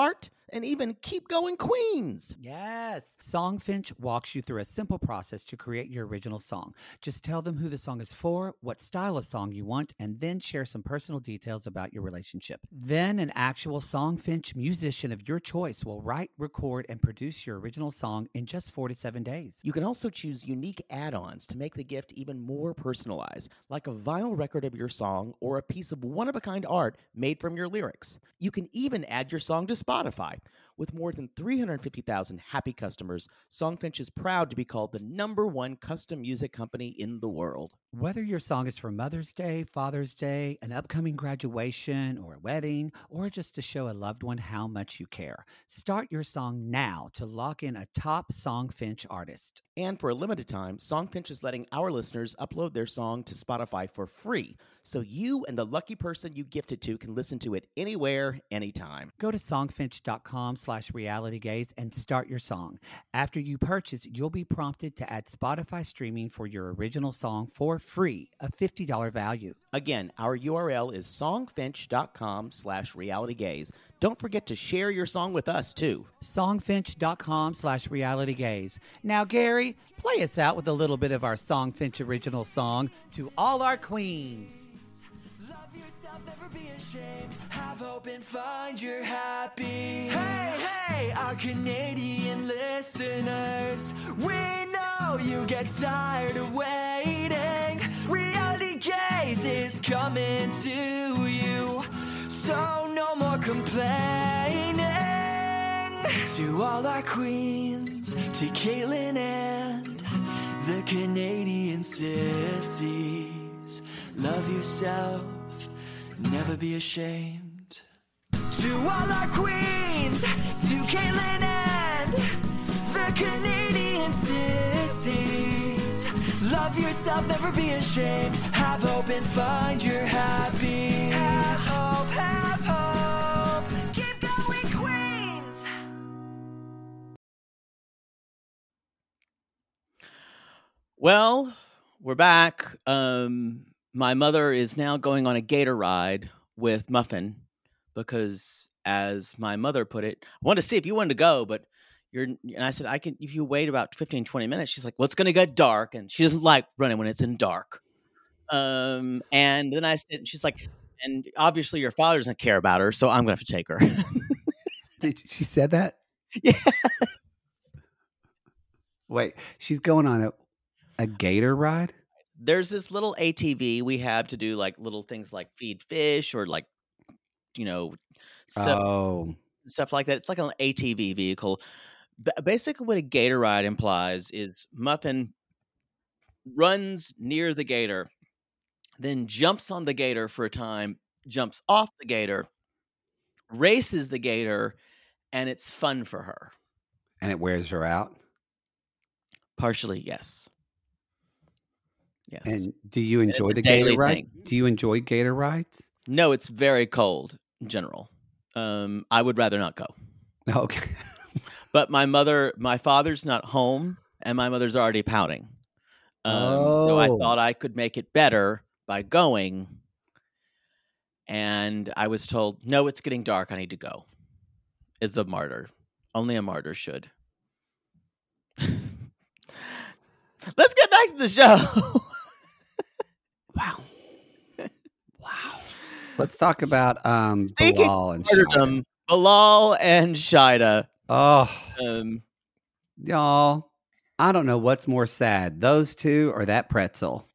and even Keep Going Queens. Yes. Songfinch walks you through a simple process to create your original song. Just tell them who the song is for, what style of song you want, and then share some personal details about your relationship. Then an actual Songfinch musician of your choice will write, record, and produce your original song in just 4 to 7 days. You can also choose unique add-ons to make the gift even more personalized, like a vinyl record of your song or a piece of one-of-a-kind art made from your lyrics. You can even add your song to Spotify. With more than 350,000 happy customers, Songfinch is proud to be called the #1 custom music company in the world. Whether your song is for Mother's Day, Father's Day, an upcoming graduation, or a wedding, or just to show a loved one how much you care, start your song now to lock in a top Songfinch artist. And for a limited time, Songfinch is letting our listeners upload their song to Spotify for free, so you and the lucky person you gift it to can listen to it anywhere, anytime. Go to songfinch.com/realitygaze and start your song. After you purchase, you'll be prompted to add Spotify streaming for your original song for free, a $50 value. Again, our URL is songfinch.com/realitygaze. Don't forget to share your song with us, too. Songfinch.com/realitygaze. Now, Gary, play us out with a little bit of our Songfinch original song, To All Our Queens. Love yourself, never be ashamed. Have hope and find your happy. Hey, hey, our Canadian listeners. We know you get tired of waiting. Reality Gaze is coming to you. So no more complaining. To all our queens, to Caitlin and the Canadian sissies. Love yourself, never be ashamed. To all our queens, to Caitlin and the Canadian sissies. Love yourself, never be ashamed. Have hope and find your happy. Have hope, have hope. Keep going, queens. Well, we're back. My mother is now going on a gator ride with Muffin because, as my mother put it, I wanted to see if you wanted to go, but and I said, I can, if you wait about 15, 20 minutes. She's like, well, it's going to get dark. And she doesn't like running when it's in dark. And then I said, she's like, and obviously your father doesn't care about her, so I'm going to have to take her. She said that? Yeah. Wait, she's going on a gator ride? There's this little ATV we have to do like little things like feed fish or like, stuff like that. It's like an ATV vehicle. Basically what a gator ride implies is Muffin runs near the gator, then jumps on the gator for a time, jumps off the gator, races the gator, and it's fun for her. And it wears her out? Partially, yes. Yes. And do you enjoy the gator ride? Do you enjoy gator rides? No, it's very cold in general. I would rather not go. Okay. But my father's not home, and my mother's already pouting. So I thought I could make it better by going. And I was told, no, it's getting dark. I need to go. It's a martyr. Only a martyr should. Let's get back to the show. Wow. Let's talk about Bilal and Shida. Bilal and Shida. Oh, y'all, I don't know what's more sad, those two or that pretzel.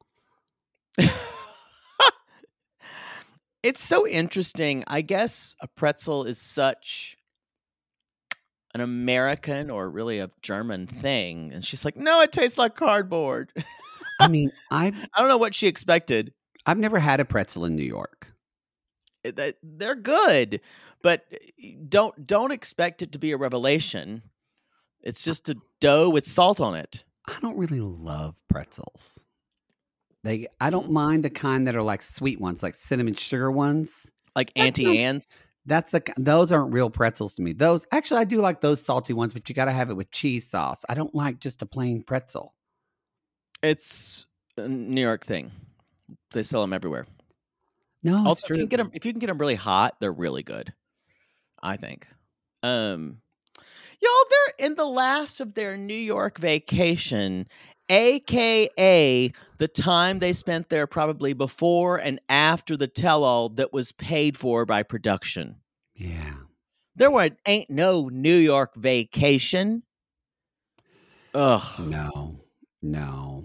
It's so interesting. I guess a pretzel is such an American or really a German thing. And she's like, no, it tastes like cardboard. I mean, I don't know what she expected. I've never had a pretzel in New York. They're good, but don't expect it to be a revelation. It's just a dough with salt on it. I don't really love pretzels. I don't mind the kind that are like sweet ones, like cinnamon sugar ones, like Auntie Anne's. Those aren't real pretzels to me. Those actually, I do like those salty ones, but you got to have it with cheese sauce. I don't like just a plain pretzel. It's a New York thing. They sell them everywhere. No, also, if you can get them really hot, they're really good. I think. Y'all, they're in the last of their New York vacation, aka the time they spent there probably before and after the tell-all that was paid for by production. Yeah. There ain't no New York vacation. Ugh. No.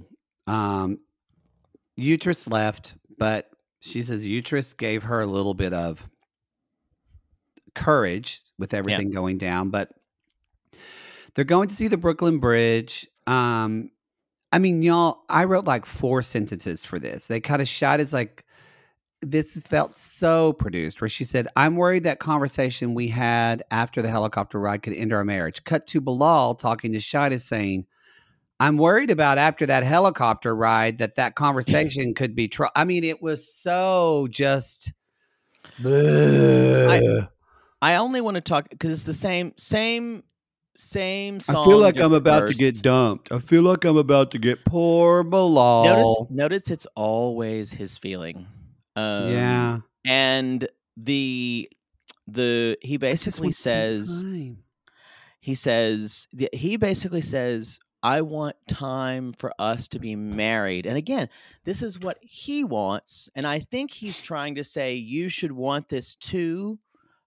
Uterus left, but she says Uterus gave her a little bit of courage with everything going down, but they're going to see the Brooklyn Bridge. I mean, y'all, I wrote like 4 sentences for this. They kind of shot as like, this felt so produced, where she said, I'm worried that conversation we had after the helicopter ride could end our marriage. Cut to Bilal talking to Shida saying, I'm worried about after that helicopter ride that conversation could be I mean, it was so just. I only want to talk because it's the same song. I feel like I'm about to get dumped. I feel like I'm about to get poor Bilal. Notice it's always his feeling. Yeah. And he basically says, I want time for us to be married. And again, this is what he wants. And I think he's trying to say you should want this too.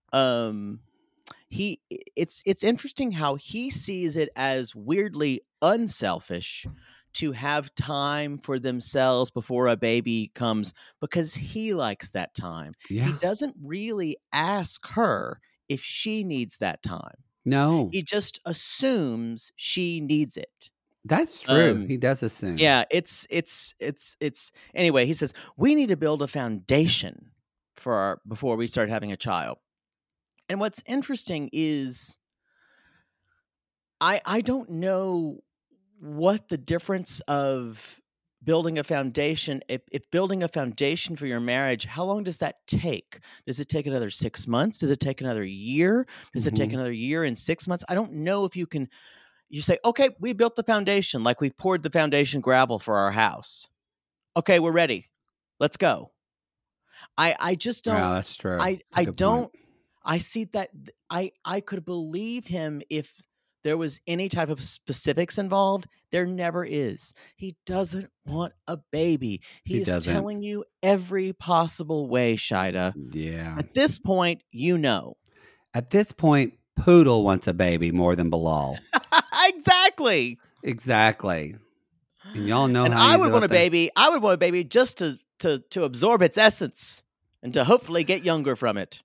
It's interesting how he sees it as weirdly unselfish to have time for themselves before a baby comes because he likes that time. Yeah. He doesn't really ask her if she needs that time. No. He just assumes she needs it. That's true. He does assume. Yeah, it's anyway, he says, we need to build a foundation before we start having a child. And what's interesting is I don't know what the difference of building a foundation, if building a foundation for your marriage, how long does that take? Does it take another 6 months? Does it take another year? Does it take another year and 6 months? I don't know if you say, okay, we built the foundation, like we poured the foundation gravel for our house. Okay, we're ready. Let's go. I just don't. Yeah, that's true. I don't. I see that. I could believe him if there was any type of specifics involved. There never is. He doesn't want a baby. He is telling you every possible way, Shida. Yeah. At this point, you know. At this point, Poodle wants a baby more than Bilal. Exactly. And y'all know and how I would want a baby. I would want a baby just to absorb its essence and to hopefully get younger from it.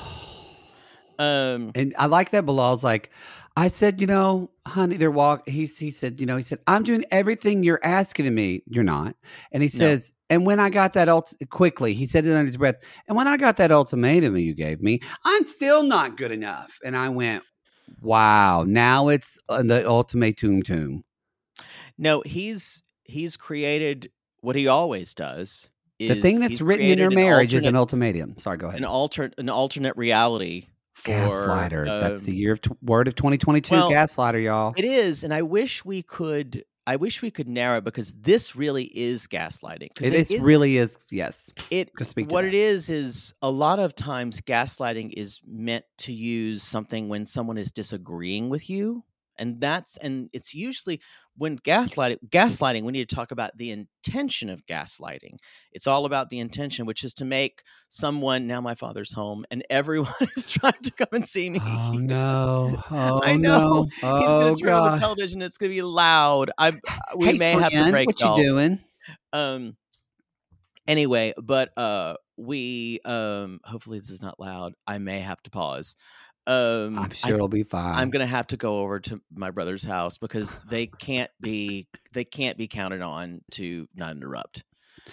And I like that Bilal's like, I said, honey, he said, I'm doing everything you're asking of me. You're not. And he says, and when I got that quickly, he said it under his breath. And when I got that ultimatum you gave me, I'm still not good enough. And I went, wow, now it's the ultimatum. No, he's created what he always does. The thing that's written in your marriage is an ultimatum. Sorry, go ahead. An alternate reality. Gaslighter. That's the word of 2022. Well, gaslighter, y'all. It is, and I wish we could narrow it because this really is gaslighting. It really is. Yes. It is a lot of times gaslighting is meant to use something when someone is disagreeing with you, and it's usually when gaslighting. We need to talk about the intention of gaslighting. It's all about the intention, which is to make someone. Now my father's home, and everyone is trying to come and see me. Oh no! I know. He's going to turn on the television. It's going to be loud. We may have to break. What you doing? Anyway, but we hopefully this is not loud. I may have to pause. I'm sure it'll be fine. I'm gonna have to go over to my brother's house because they can't be counted on to not interrupt.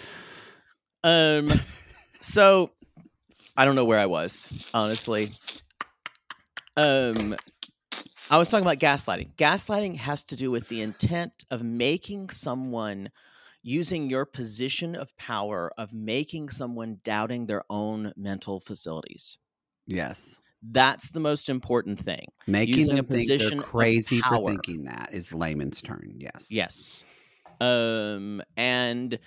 So I don't know where I was, honestly. I was talking about gaslighting. Gaslighting has to do with the intent of making someone, using your position of power, of making someone doubting their own mental facilities. Yes. That's the most important thing. Making them think they're crazy for thinking that is layman's term. Yes. Yes.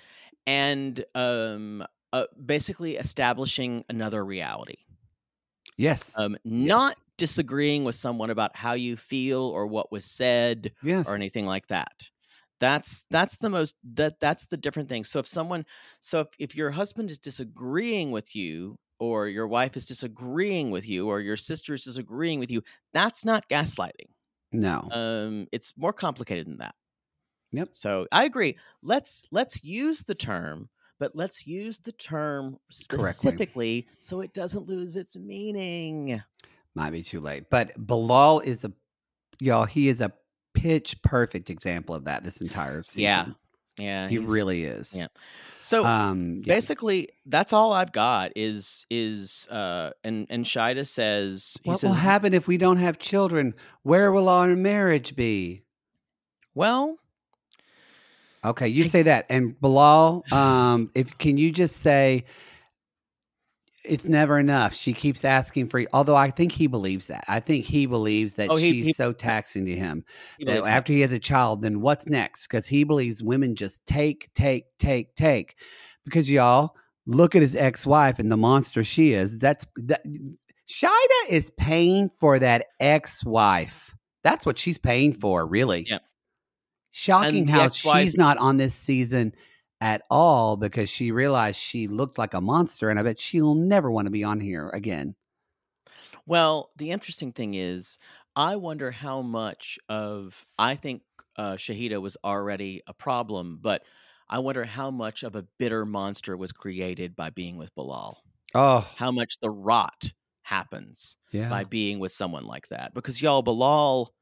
Basically establishing another reality. Yes. Not disagreeing with someone about how you feel or what was said Yes. or anything like that. That's the different thing. So if your husband is disagreeing with you, or your wife is disagreeing with you, or your sister is disagreeing with you, that's not gaslighting. No. It's more complicated than that. Yep. So I agree. Let's use the term, but let's use the term specifically so it doesn't lose its meaning. Might be too late. But Bilal is he is a pitch perfect example of that this entire season. Yeah. He really is. Yeah. So basically that's all I've got is and Shida says what will happen if we don't have children? Where will our marriage be? Well, okay, you say that. And Bilal, can you just say it's never enough? She keeps asking for, although I think he believes that. I think he believes that she's so taxing to him that after he has a child, then what's next? Because he believes women just take. Because y'all, look at his ex-wife and the monster she is. Shida is paying for that ex-wife. That's what she's paying for, really. Yeah. Shocking how she's not on this season at all, because she realized she looked like a monster, and I bet she'll never want to be on here again. Well, the interesting thing is, I wonder how much of, I think Shahida was already a problem, but I wonder how much of a bitter monster was created by being with Bilal. Oh. How much the rot happens by being with someone like that. Because y'all, Bilal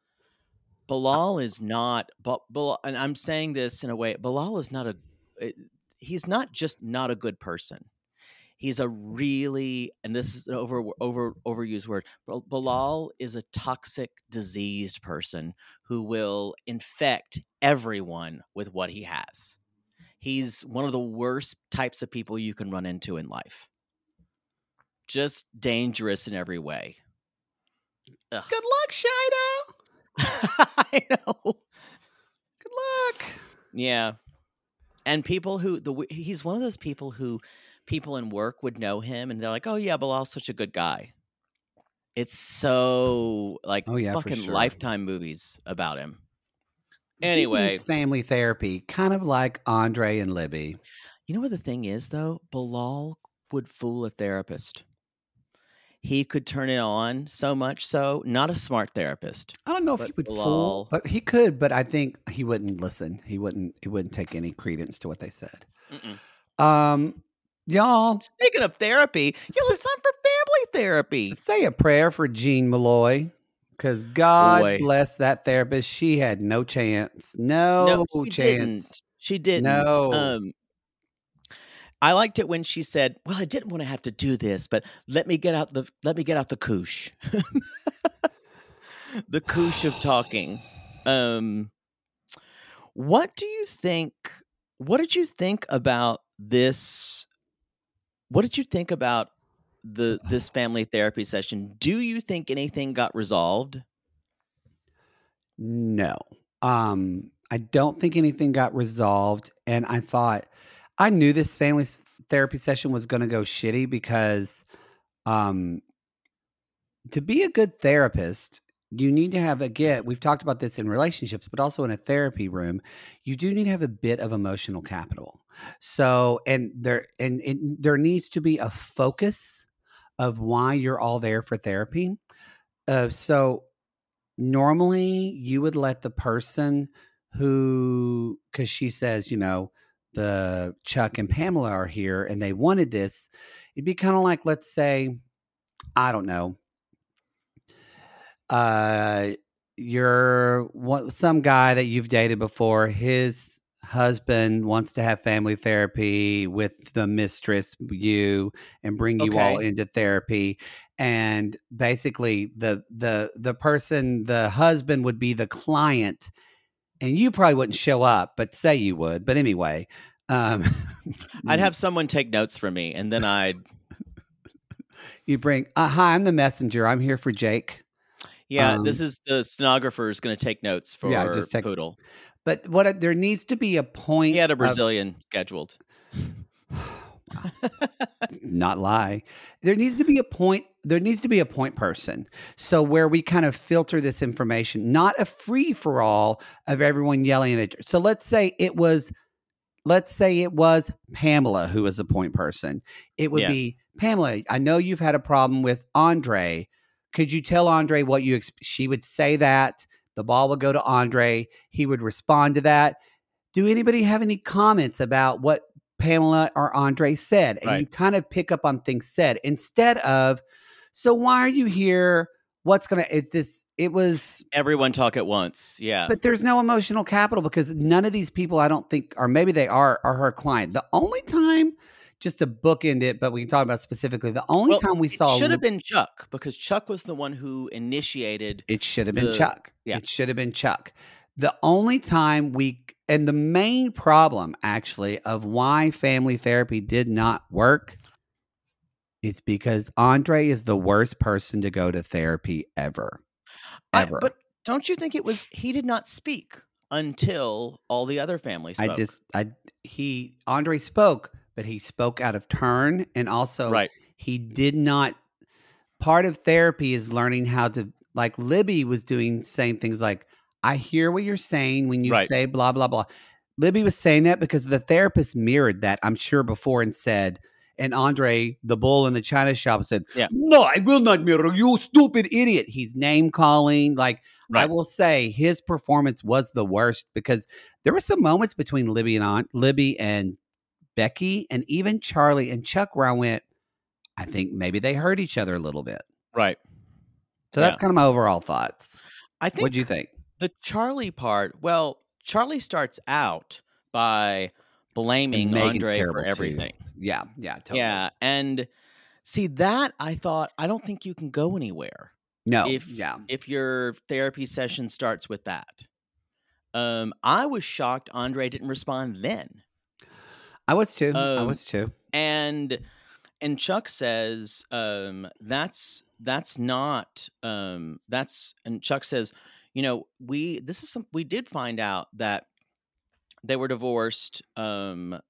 is not, and I'm saying this in a way, Bilal is not he's not just not a good person. He's a really, and this is an overused word, Bilal is a toxic, diseased person who will infect everyone with what he has. He's one of the worst types of people you can run into in life. Just dangerous in every way. Ugh. Good luck, Shida. I know. Good luck. Yeah. And people he's one of those people who people in work would know him and they're like, oh yeah, Bilal's such a good guy. It's so fucking Lifetime movies about him. Anyway. He needs family therapy, kind of like Andre and Libby. You know what the thing is, though? Bilal would fool a therapist. He could turn it on so much so. Not a smart therapist. I don't know if he would fool, but he could. But I think he wouldn't listen. He wouldn't take any credence to what they said. Y'all. Speaking of therapy, it's time for family therapy. Say a prayer for Jean Malloy, because God bless that therapist. She had no chance. No chance. She didn't. No. I liked it when she said, "Well, I didn't want to have to do this, but let me get out the koosh." The koosh of talking. What do you think? What did you think about this? What did you think about this family therapy session? Do you think anything got resolved? No. I don't think anything got resolved, and I knew this family therapy session was going to go shitty because to be a good therapist, you need to have, again, we've talked about this in relationships, but also in a therapy room, you do need to have a bit of emotional capital. So, and there needs to be a focus of why you're all there for therapy. So normally you would let the person because she says, the Chuck and Pamela are here and they wanted this. It'd be kind of like, let's say, I don't know, you're some guy that you've dated before. His husband wants to have family therapy with the mistress, you, and bring you all into therapy. And basically the person, the husband would be the client. And you probably wouldn't show up, but say you would. But anyway. I'd have someone take notes for me, and then I'd... You bring, hi, I'm the messenger. I'm here for Jake. Yeah, this is the stenographer is going to take notes for Poodle. But there needs to be a point. He had a Brazilian scheduled. Not lie. There needs to be a point there needs to be a point person. So where we kind of filter this information, not a free for all of everyone yelling at it. So let's say it was Pamela who was the point person. It would be, Pamela, I know you've had a problem with Andre. Could you tell Andre what she would say that. The ball would go to Andre. He would respond to that. Do anybody have any comments about what Pamela or Andre said? And you kind of pick up on things said instead of, so why are you here? What's going to, it was everyone talk at once. Yeah. But there's no emotional capital because none of these people, I don't think, or maybe they are her client. The only time, just to bookend it, but we can talk about specifically, the only time we saw. It should have been Chuck because Chuck was the one who initiated. It should have been Chuck. Yeah. It should have been Chuck. The only time and the main problem actually of why family therapy did not work is because Andre is the worst person to go to therapy ever. Ever. But don't you think he did not speak until all the other families spoke? Andre spoke, but he spoke out of turn. And also he did not, part of therapy is learning how to, like Libby was doing saying things like, I hear what you're saying when you say blah, blah, blah. Libby was saying that because the therapist mirrored that, I'm sure, before and said, and Andre, the bull in the china shop, said, no, I will not mirror you, stupid idiot. He's name calling. Like, I will say his performance was the worst because there were some moments between Libby and Becky and even Charlie and Chuck where I went, I think maybe they hurt each other a little bit. Right. So that's kind of my overall thoughts. What'd you think? The Charlie part, Charlie starts out by blaming Andre for everything. Too. Yeah, totally. Yeah, and see that I don't think you can go anywhere. No, if your therapy session starts with that. I was shocked Andre didn't respond then. I was too. And Chuck says that's not and Chuck says, we did find out that they were divorced. And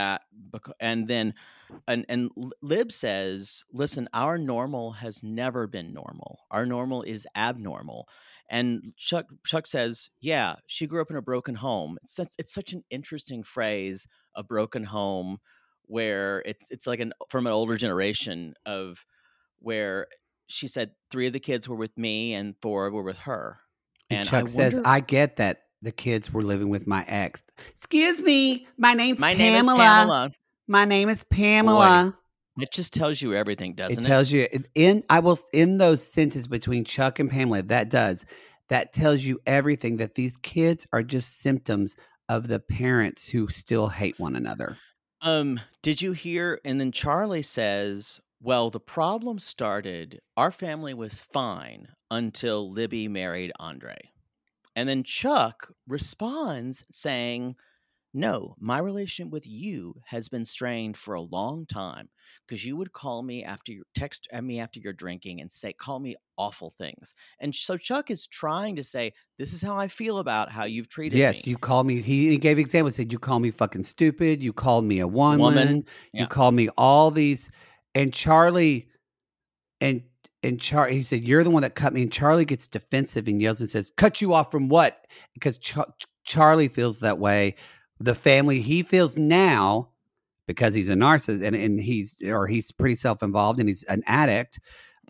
Lib says, listen, our normal has never been normal. Our normal is abnormal. And Chuck says, yeah, she grew up in a broken home. It's such an interesting phrase, a broken home, where it's like from an older generation of where she said 3 of the kids were with me and 4 were with her. And Chuck says, I get that the kids were living with my ex. Excuse me, my name's Pamela. My name is Pamela. Boy, it just tells you everything, doesn't it? It tells you in those sentences between Chuck and Pamela, that tells you everything, that these kids are just symptoms of the parents who still hate one another. Did you hear? And then Charlie says, well, the problem started, our family was fine until Libby married Andre. And then Chuck responds saying, no, my relationship with you has been strained for a long time because you would call me after your text at me after you're drinking and call me awful things. And so Chuck is trying to say, this is how I feel about how you've treated me. Yes, you called me. He gave examples, said, you called me fucking stupid. You called me a woman. Yeah. You called me all these. And Charlie, he said, you're the one that cut me. And Charlie gets defensive and yells and says, cut you off from what? Because Charlie feels that way. The family he feels now, because he's a narcissist and he's pretty self-involved and he's an addict.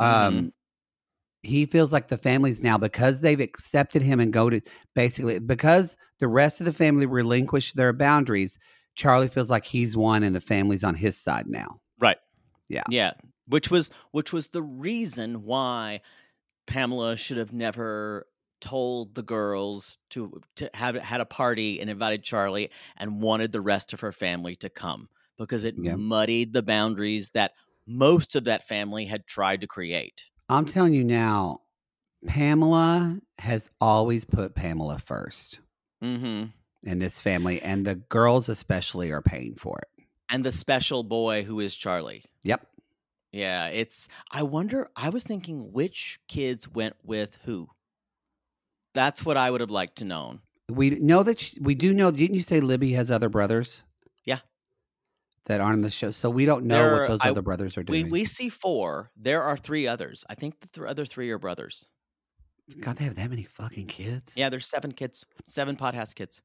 He feels like the family's now, because they've accepted him and because the rest of the family relinquished their boundaries, Charlie feels like he's won and the family's on his side now. Right. Yeah. Yeah. Which was the reason why Pamela should have never told the girls to have had a party and invited Charlie and wanted the rest of her family to come, because it muddied the boundaries that most of that family had tried to create. I'm telling you now, Pamela has always put Pamela first in this family, and the girls especially are paying for it. And the special boy who is Charlie. Yep. Yeah, I was thinking which kids went with who. That's what I would have liked to know. We know that we do know. Didn't you say Libby has other brothers? Yeah. that aren't on the show. So we don't know what those I- other brothers are doing. We see 4. There are 3 others. I think the other 3 are brothers. God, they have that many fucking kids. Yeah, there's 7 kids. 7 podcast kids.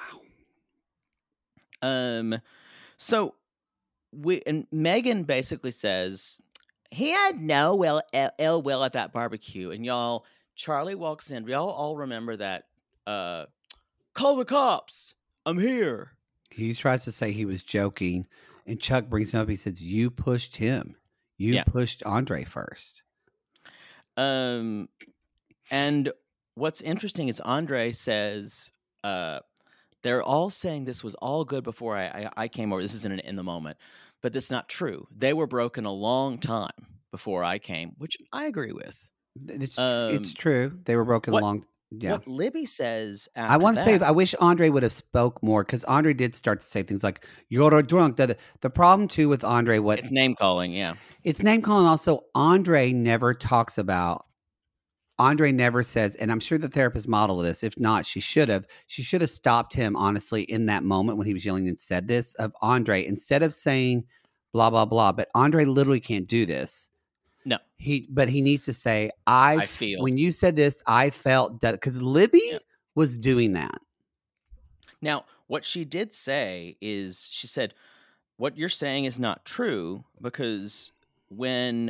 Wow. So Megan basically says he had no ill will at that barbecue, and y'all. Charlie walks in. We all remember that. Call the cops. I'm here. He tries to say he was joking, and Chuck brings him up. He says, "You pushed him. You pushed Andre first." And what's interesting is Andre says, they're all saying this was all good before I came over. This isn't in the moment, but that's not true. They were broken a long time before I came, which I agree with. It's true. They were broken along. Yeah. What Libby says after I want to say, that- I wish Andre would have spoke more, because Andre did start to say things like, "You're a drunk." The problem too with Andre, it's name calling. Yeah. It's name calling. Also, Andre never talks about. Andre never says, and I'm sure the therapist modeled this. If not, she should have. She should have stopped him, honestly, in that moment when he was yelling and said this of Andre, instead of saying blah, blah, blah. But Andre literally can't do this. No. But he needs to say, I feel. When you said this, I felt that, because Libby was doing that. Now, what she did say is, she said, what you're saying is not true, because when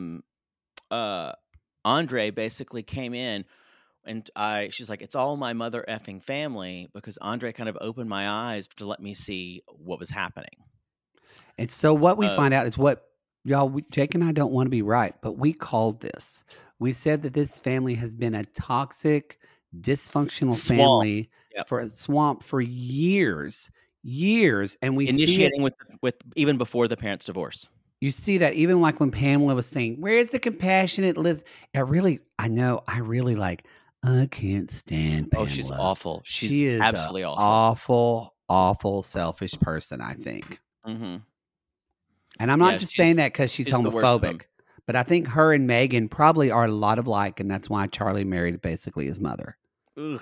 Andre basically came in, and she's like, it's all my mother effing family, because Andre kind of opened my eyes to let me see what was happening. And so what we find out is what, y'all, Jake and I don't want to be right, but we called this. We said that this family has been a toxic, dysfunctional family for a swamp for years. And we initiating see it, with even before the parents' divorce. You see that even like when Pamela was saying, "Where's the compassionate Liz?" I really can't stand Pamela. Oh, she's awful. She is absolutely awful. Awful, selfish person, I think. Mm-hmm. And I'm not just saying that because she's homophobic, but I think her and Megan probably are a lot of like, and that's why Charlie married basically his mother. Ugh.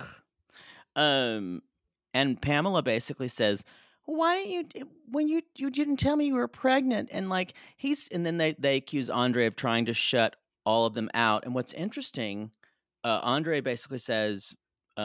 And Pamela basically says, "Why didn't you? When you didn't tell me you were pregnant?" And like and then they accuse Andre of trying to shut all of them out. And what's interesting, Andre basically says,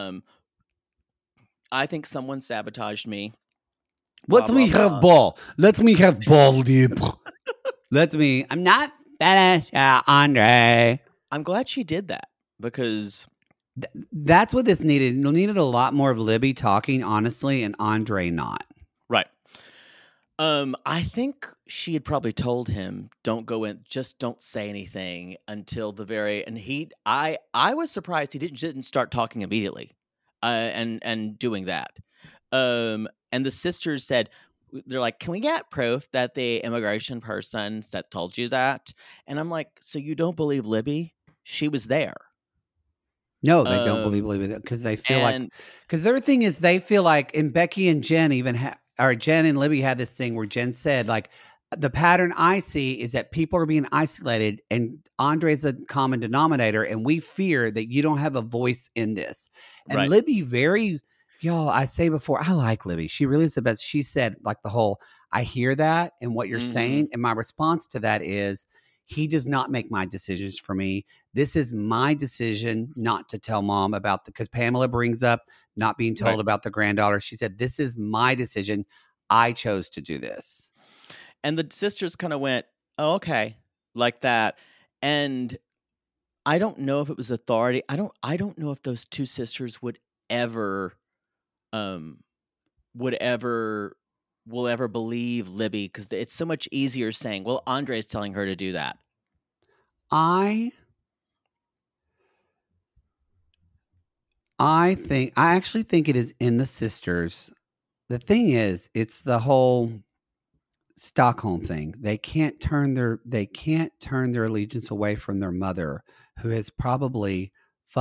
"I think someone sabotaged me." Let me have ball, dude. I'm not finished, Andre. I'm glad she did that, because that's what this needed. It needed a lot more of Libby talking, honestly, and Andre not. Right. I think she had probably told him, "Don't go in, just don't say anything until the very." And I was surprised he didn't start talking immediately, and doing that. And the sisters said, they're like, "Can we get proof that the immigration person that told you that?" And I'm like, "So you don't believe Libby? She was there." No, they don't believe Libby because they feel like, because their thing is they feel like, and Becky and Jen Jen and Libby had this thing where Jen said, like, the pattern I see is that people are being isolated, and Andre's a common denominator, and we fear that you don't have a voice in this. And Right. Libby y'all, I say before, I like Libby. She really is the best. She said, like, the whole, I hear that and what you're saying. And my response to that is, he does not make my decisions for me. This is my decision not to tell mom about because Pamela brings up not being told about the granddaughter. She said, this is my decision. I chose to do this. And the sisters kind of went, "Oh, okay," like that. And I don't know if it was authority. I don't know if those two sisters will ever believe Libby, because it's so much easier saying, "Well, Andre's telling her to do that." I actually think it is in the sisters. The thing is, it's the whole Stockholm thing. They can't turn their allegiance away from their mother, who has probably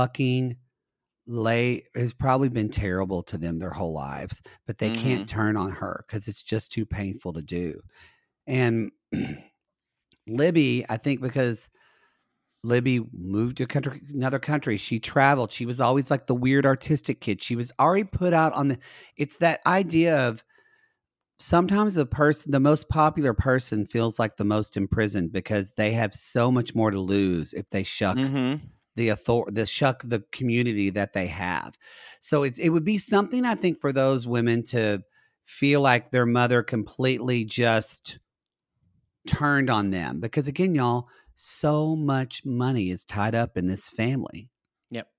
has probably been terrible to them their whole lives, but they can't turn on her because it's just too painful to do. And Libby, I think because Libby moved to another country, she traveled. She was always like the weird artistic kid. She was already put out on it's that idea of sometimes the most popular person feels like the most imprisoned because they have so much more to lose if they shuck the community that they have. So it would be something, I think, for those women to feel like their mother completely just turned on them, because again, y'all, so much money is tied up in this family. Yep.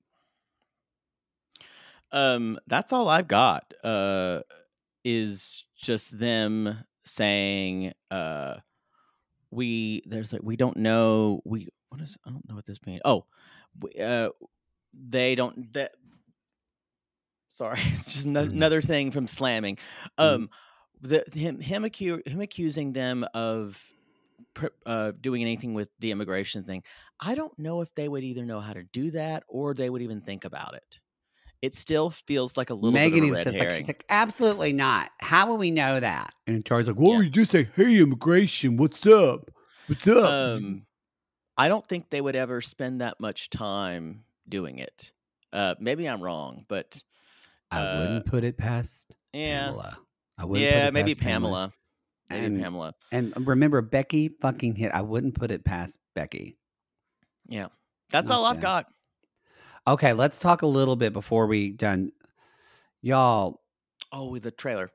That's all I've got. Is just them saying, we don't know. I don't know what this means. Oh, they don't. Sorry, it's just another thing from slamming. Him accusing them of doing anything with the immigration thing. I don't know if they would either know how to do that or they would even think about it. It still feels like a little Megan bit of a red herring. She's like, absolutely not. How will we know that? And Charlie's like, well, we just say, hey, immigration, what's up? What's up? I don't think they would ever spend that much time doing it. Maybe I'm wrong, but I wouldn't put it past Pamela. I wouldn't put it maybe past Pamela. Maybe Pamela. And remember, Becky fucking hit. I wouldn't put it past Becky. Yeah. That's all I've got. Okay, let's talk a little bit before we done. Y'all. Oh, with the trailer.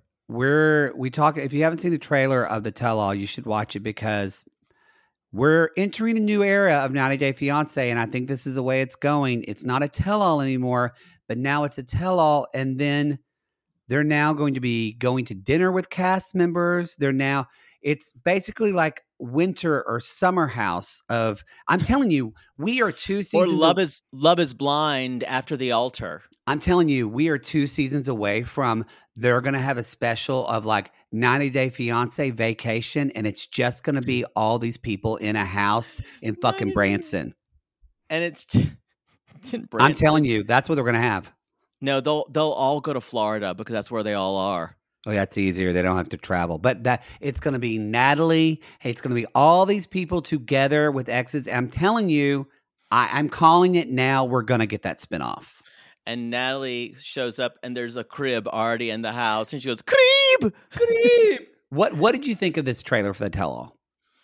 If you haven't seen the trailer of the tell-all, you should watch it, because we're entering a new era of 90 Day Fiancé, and I think this is the way it's going. It's not a tell-all anymore, but now it's a tell-all, and then they're now going to be going to dinner with cast members. It's basically like winter or summer house of, I'm telling you, we are 2 seasons. Or Love is Blind after the altar. I'm telling you, we are 2 seasons away from, they're going to have a special of like 90 Day Fiancé Vacation, and it's just going to be all these people in a house in fucking Branson. And it's in Branson. I'm telling you, that's what they're going to have. No, they'll all go to Florida because that's where they all are. Oh, that's easier. They don't have to travel. But it's going to be Natalie. Hey, it's going to be all these people together with exes. I'm telling you, I'm calling it now. We're going to get that spinoff. And Natalie shows up, and there's a crib already in the house, and she goes, "Crib, crib." What did you think of this trailer for the tell-all?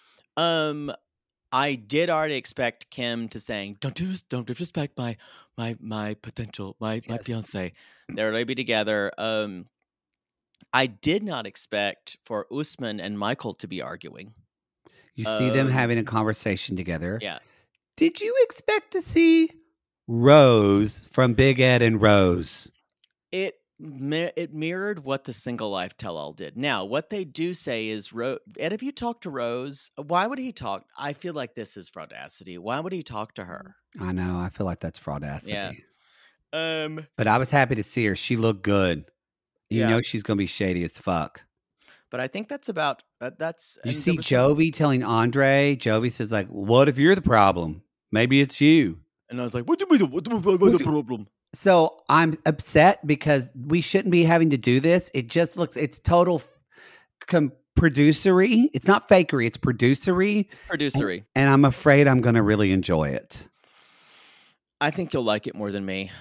I did already expect Kim to saying, "Don't disrespect my potential, my fiance." They're going to be together. I did not expect for Usman and Michael to be arguing. You see them having a conversation together. Yeah. Did you expect to see Rose from Big Ed and Rose? It mirrored what the Single Life tell-all did. Now, what they do say is, Ed, if you talk to Rose, why would he talk? I feel like this is fraudacity. Why would he talk to her? I know. I feel like that's fraudacity. Yeah. But I was happy to see her. She looked good. You know she's going to be shady as fuck. But I think that's about that's. You see Jovi telling Andre. Jovi says like, "What if you're the problem? Maybe it's you." And I was like, "What's the problem?" So I'm upset because we shouldn't be having to do this. It just it's total producery. It's not fakery. It's producery. Producery. And I'm afraid I'm going to really enjoy it. I think you'll like it more than me.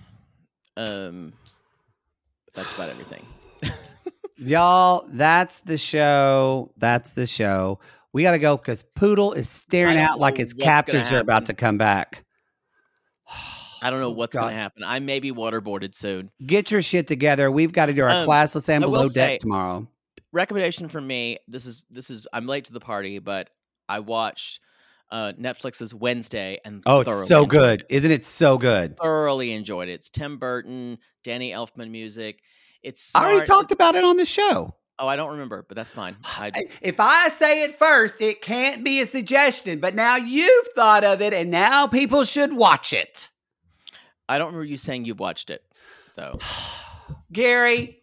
That's about everything. Y'all, that's the show. We got to go because Poodle is staring out like his captors are about to come back. I don't know what's going to happen. I may be waterboarded soon. Get your shit together. We've got to do our classless and below deck tomorrow. Recommendation from me. This is. I'm late to the party, but I watched Netflix's Wednesday and it's so good. Isn't it so good? Thoroughly enjoyed it. It's Tim Burton, Danny Elfman music. It's smart. I already talked about it on the show. Oh, I don't remember, but that's fine. If I say it first, it can't be a suggestion, but now you've thought of it, and now people should watch it. I don't remember you saying you watched it. So, Gary,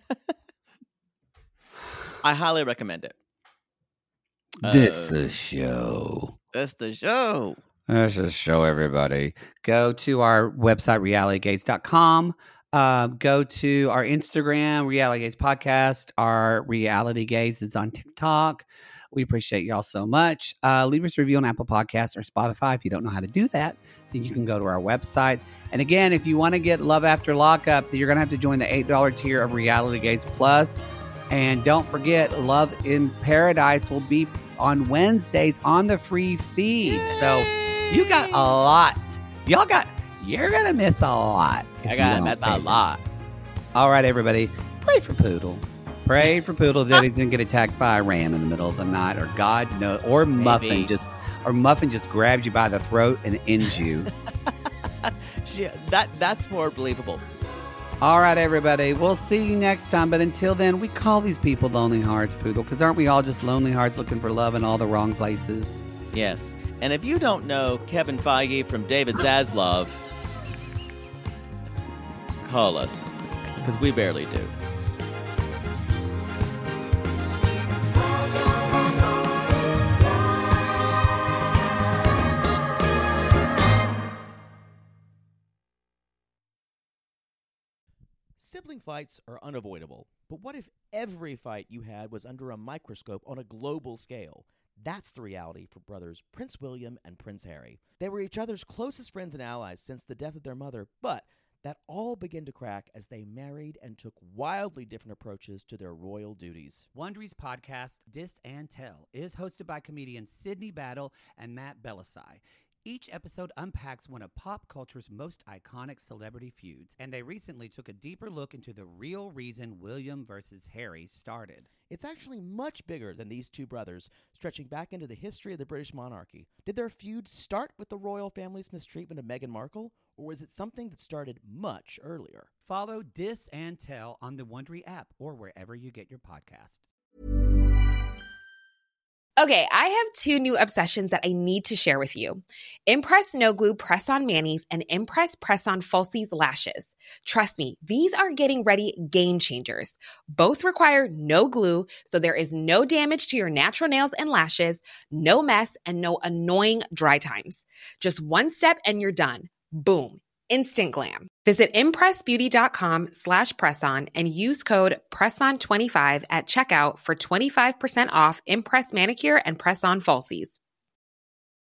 I highly recommend it. This the show. That's the show. That's the show, everybody. Go to our website, realitygaze.com. Go to our Instagram, Reality Gaze Podcast. Our Reality Gaze is on TikTok. We appreciate y'all so much. Leave us a review on Apple Podcasts or Spotify. If you don't know how to do that, then you can go to our website. And again, if you want to get Love After Lockup, you're going to have to join the $8 tier of Reality Gaze Plus. And don't forget, Love in Paradise will be on Wednesdays on the free feed. So you got a lot. You're going to miss a lot. I got to miss a lot. All right, everybody. Pray for Poodle. Pray for Poodle that he's going to get attacked by a ram in the middle of the night, or God knows, or Muffin just grabs you by the throat and ends you. That's more believable. All right, everybody. We'll see you next time. But until then, we call these people lonely hearts, Poodle, because aren't we all just lonely hearts looking for love in all the wrong places? Yes. And if you don't know Kevin Feige from David Zaslav, call us, because we barely do. Sibling fights are unavoidable, but what if every fight you had was under a microscope on a global scale? That's the reality for brothers Prince William and Prince Harry. They were each other's closest friends and allies since the death of their mother, but that all began to crack as they married and took wildly different approaches to their royal duties. Wondery's podcast, Dis and Tell, is hosted by comedians Sydney Battle and Matt Belisai. Each episode unpacks one of pop culture's most iconic celebrity feuds, and they recently took a deeper look into the real reason William versus Harry started. It's actually much bigger than these two brothers, stretching back into the history of the British monarchy. Did their feud start with the royal family's mistreatment of Meghan Markle, or was it something that started much earlier? Follow Dis and Tell on the Wondery app or wherever you get your podcasts. Okay, I have two new obsessions that I need to share with you. Impress No Glue Press-On Manis and Impress Press-On Falsies Lashes. Trust me, these are getting ready game changers. Both require no glue, so there is no damage to your natural nails and lashes, no mess, and no annoying dry times. Just one step and you're done. Boom. Instant glam. Visit impressbeauty.com/presson and use code PRESSON25 at checkout for 25% off Impress Manicure and Press-On Falsies.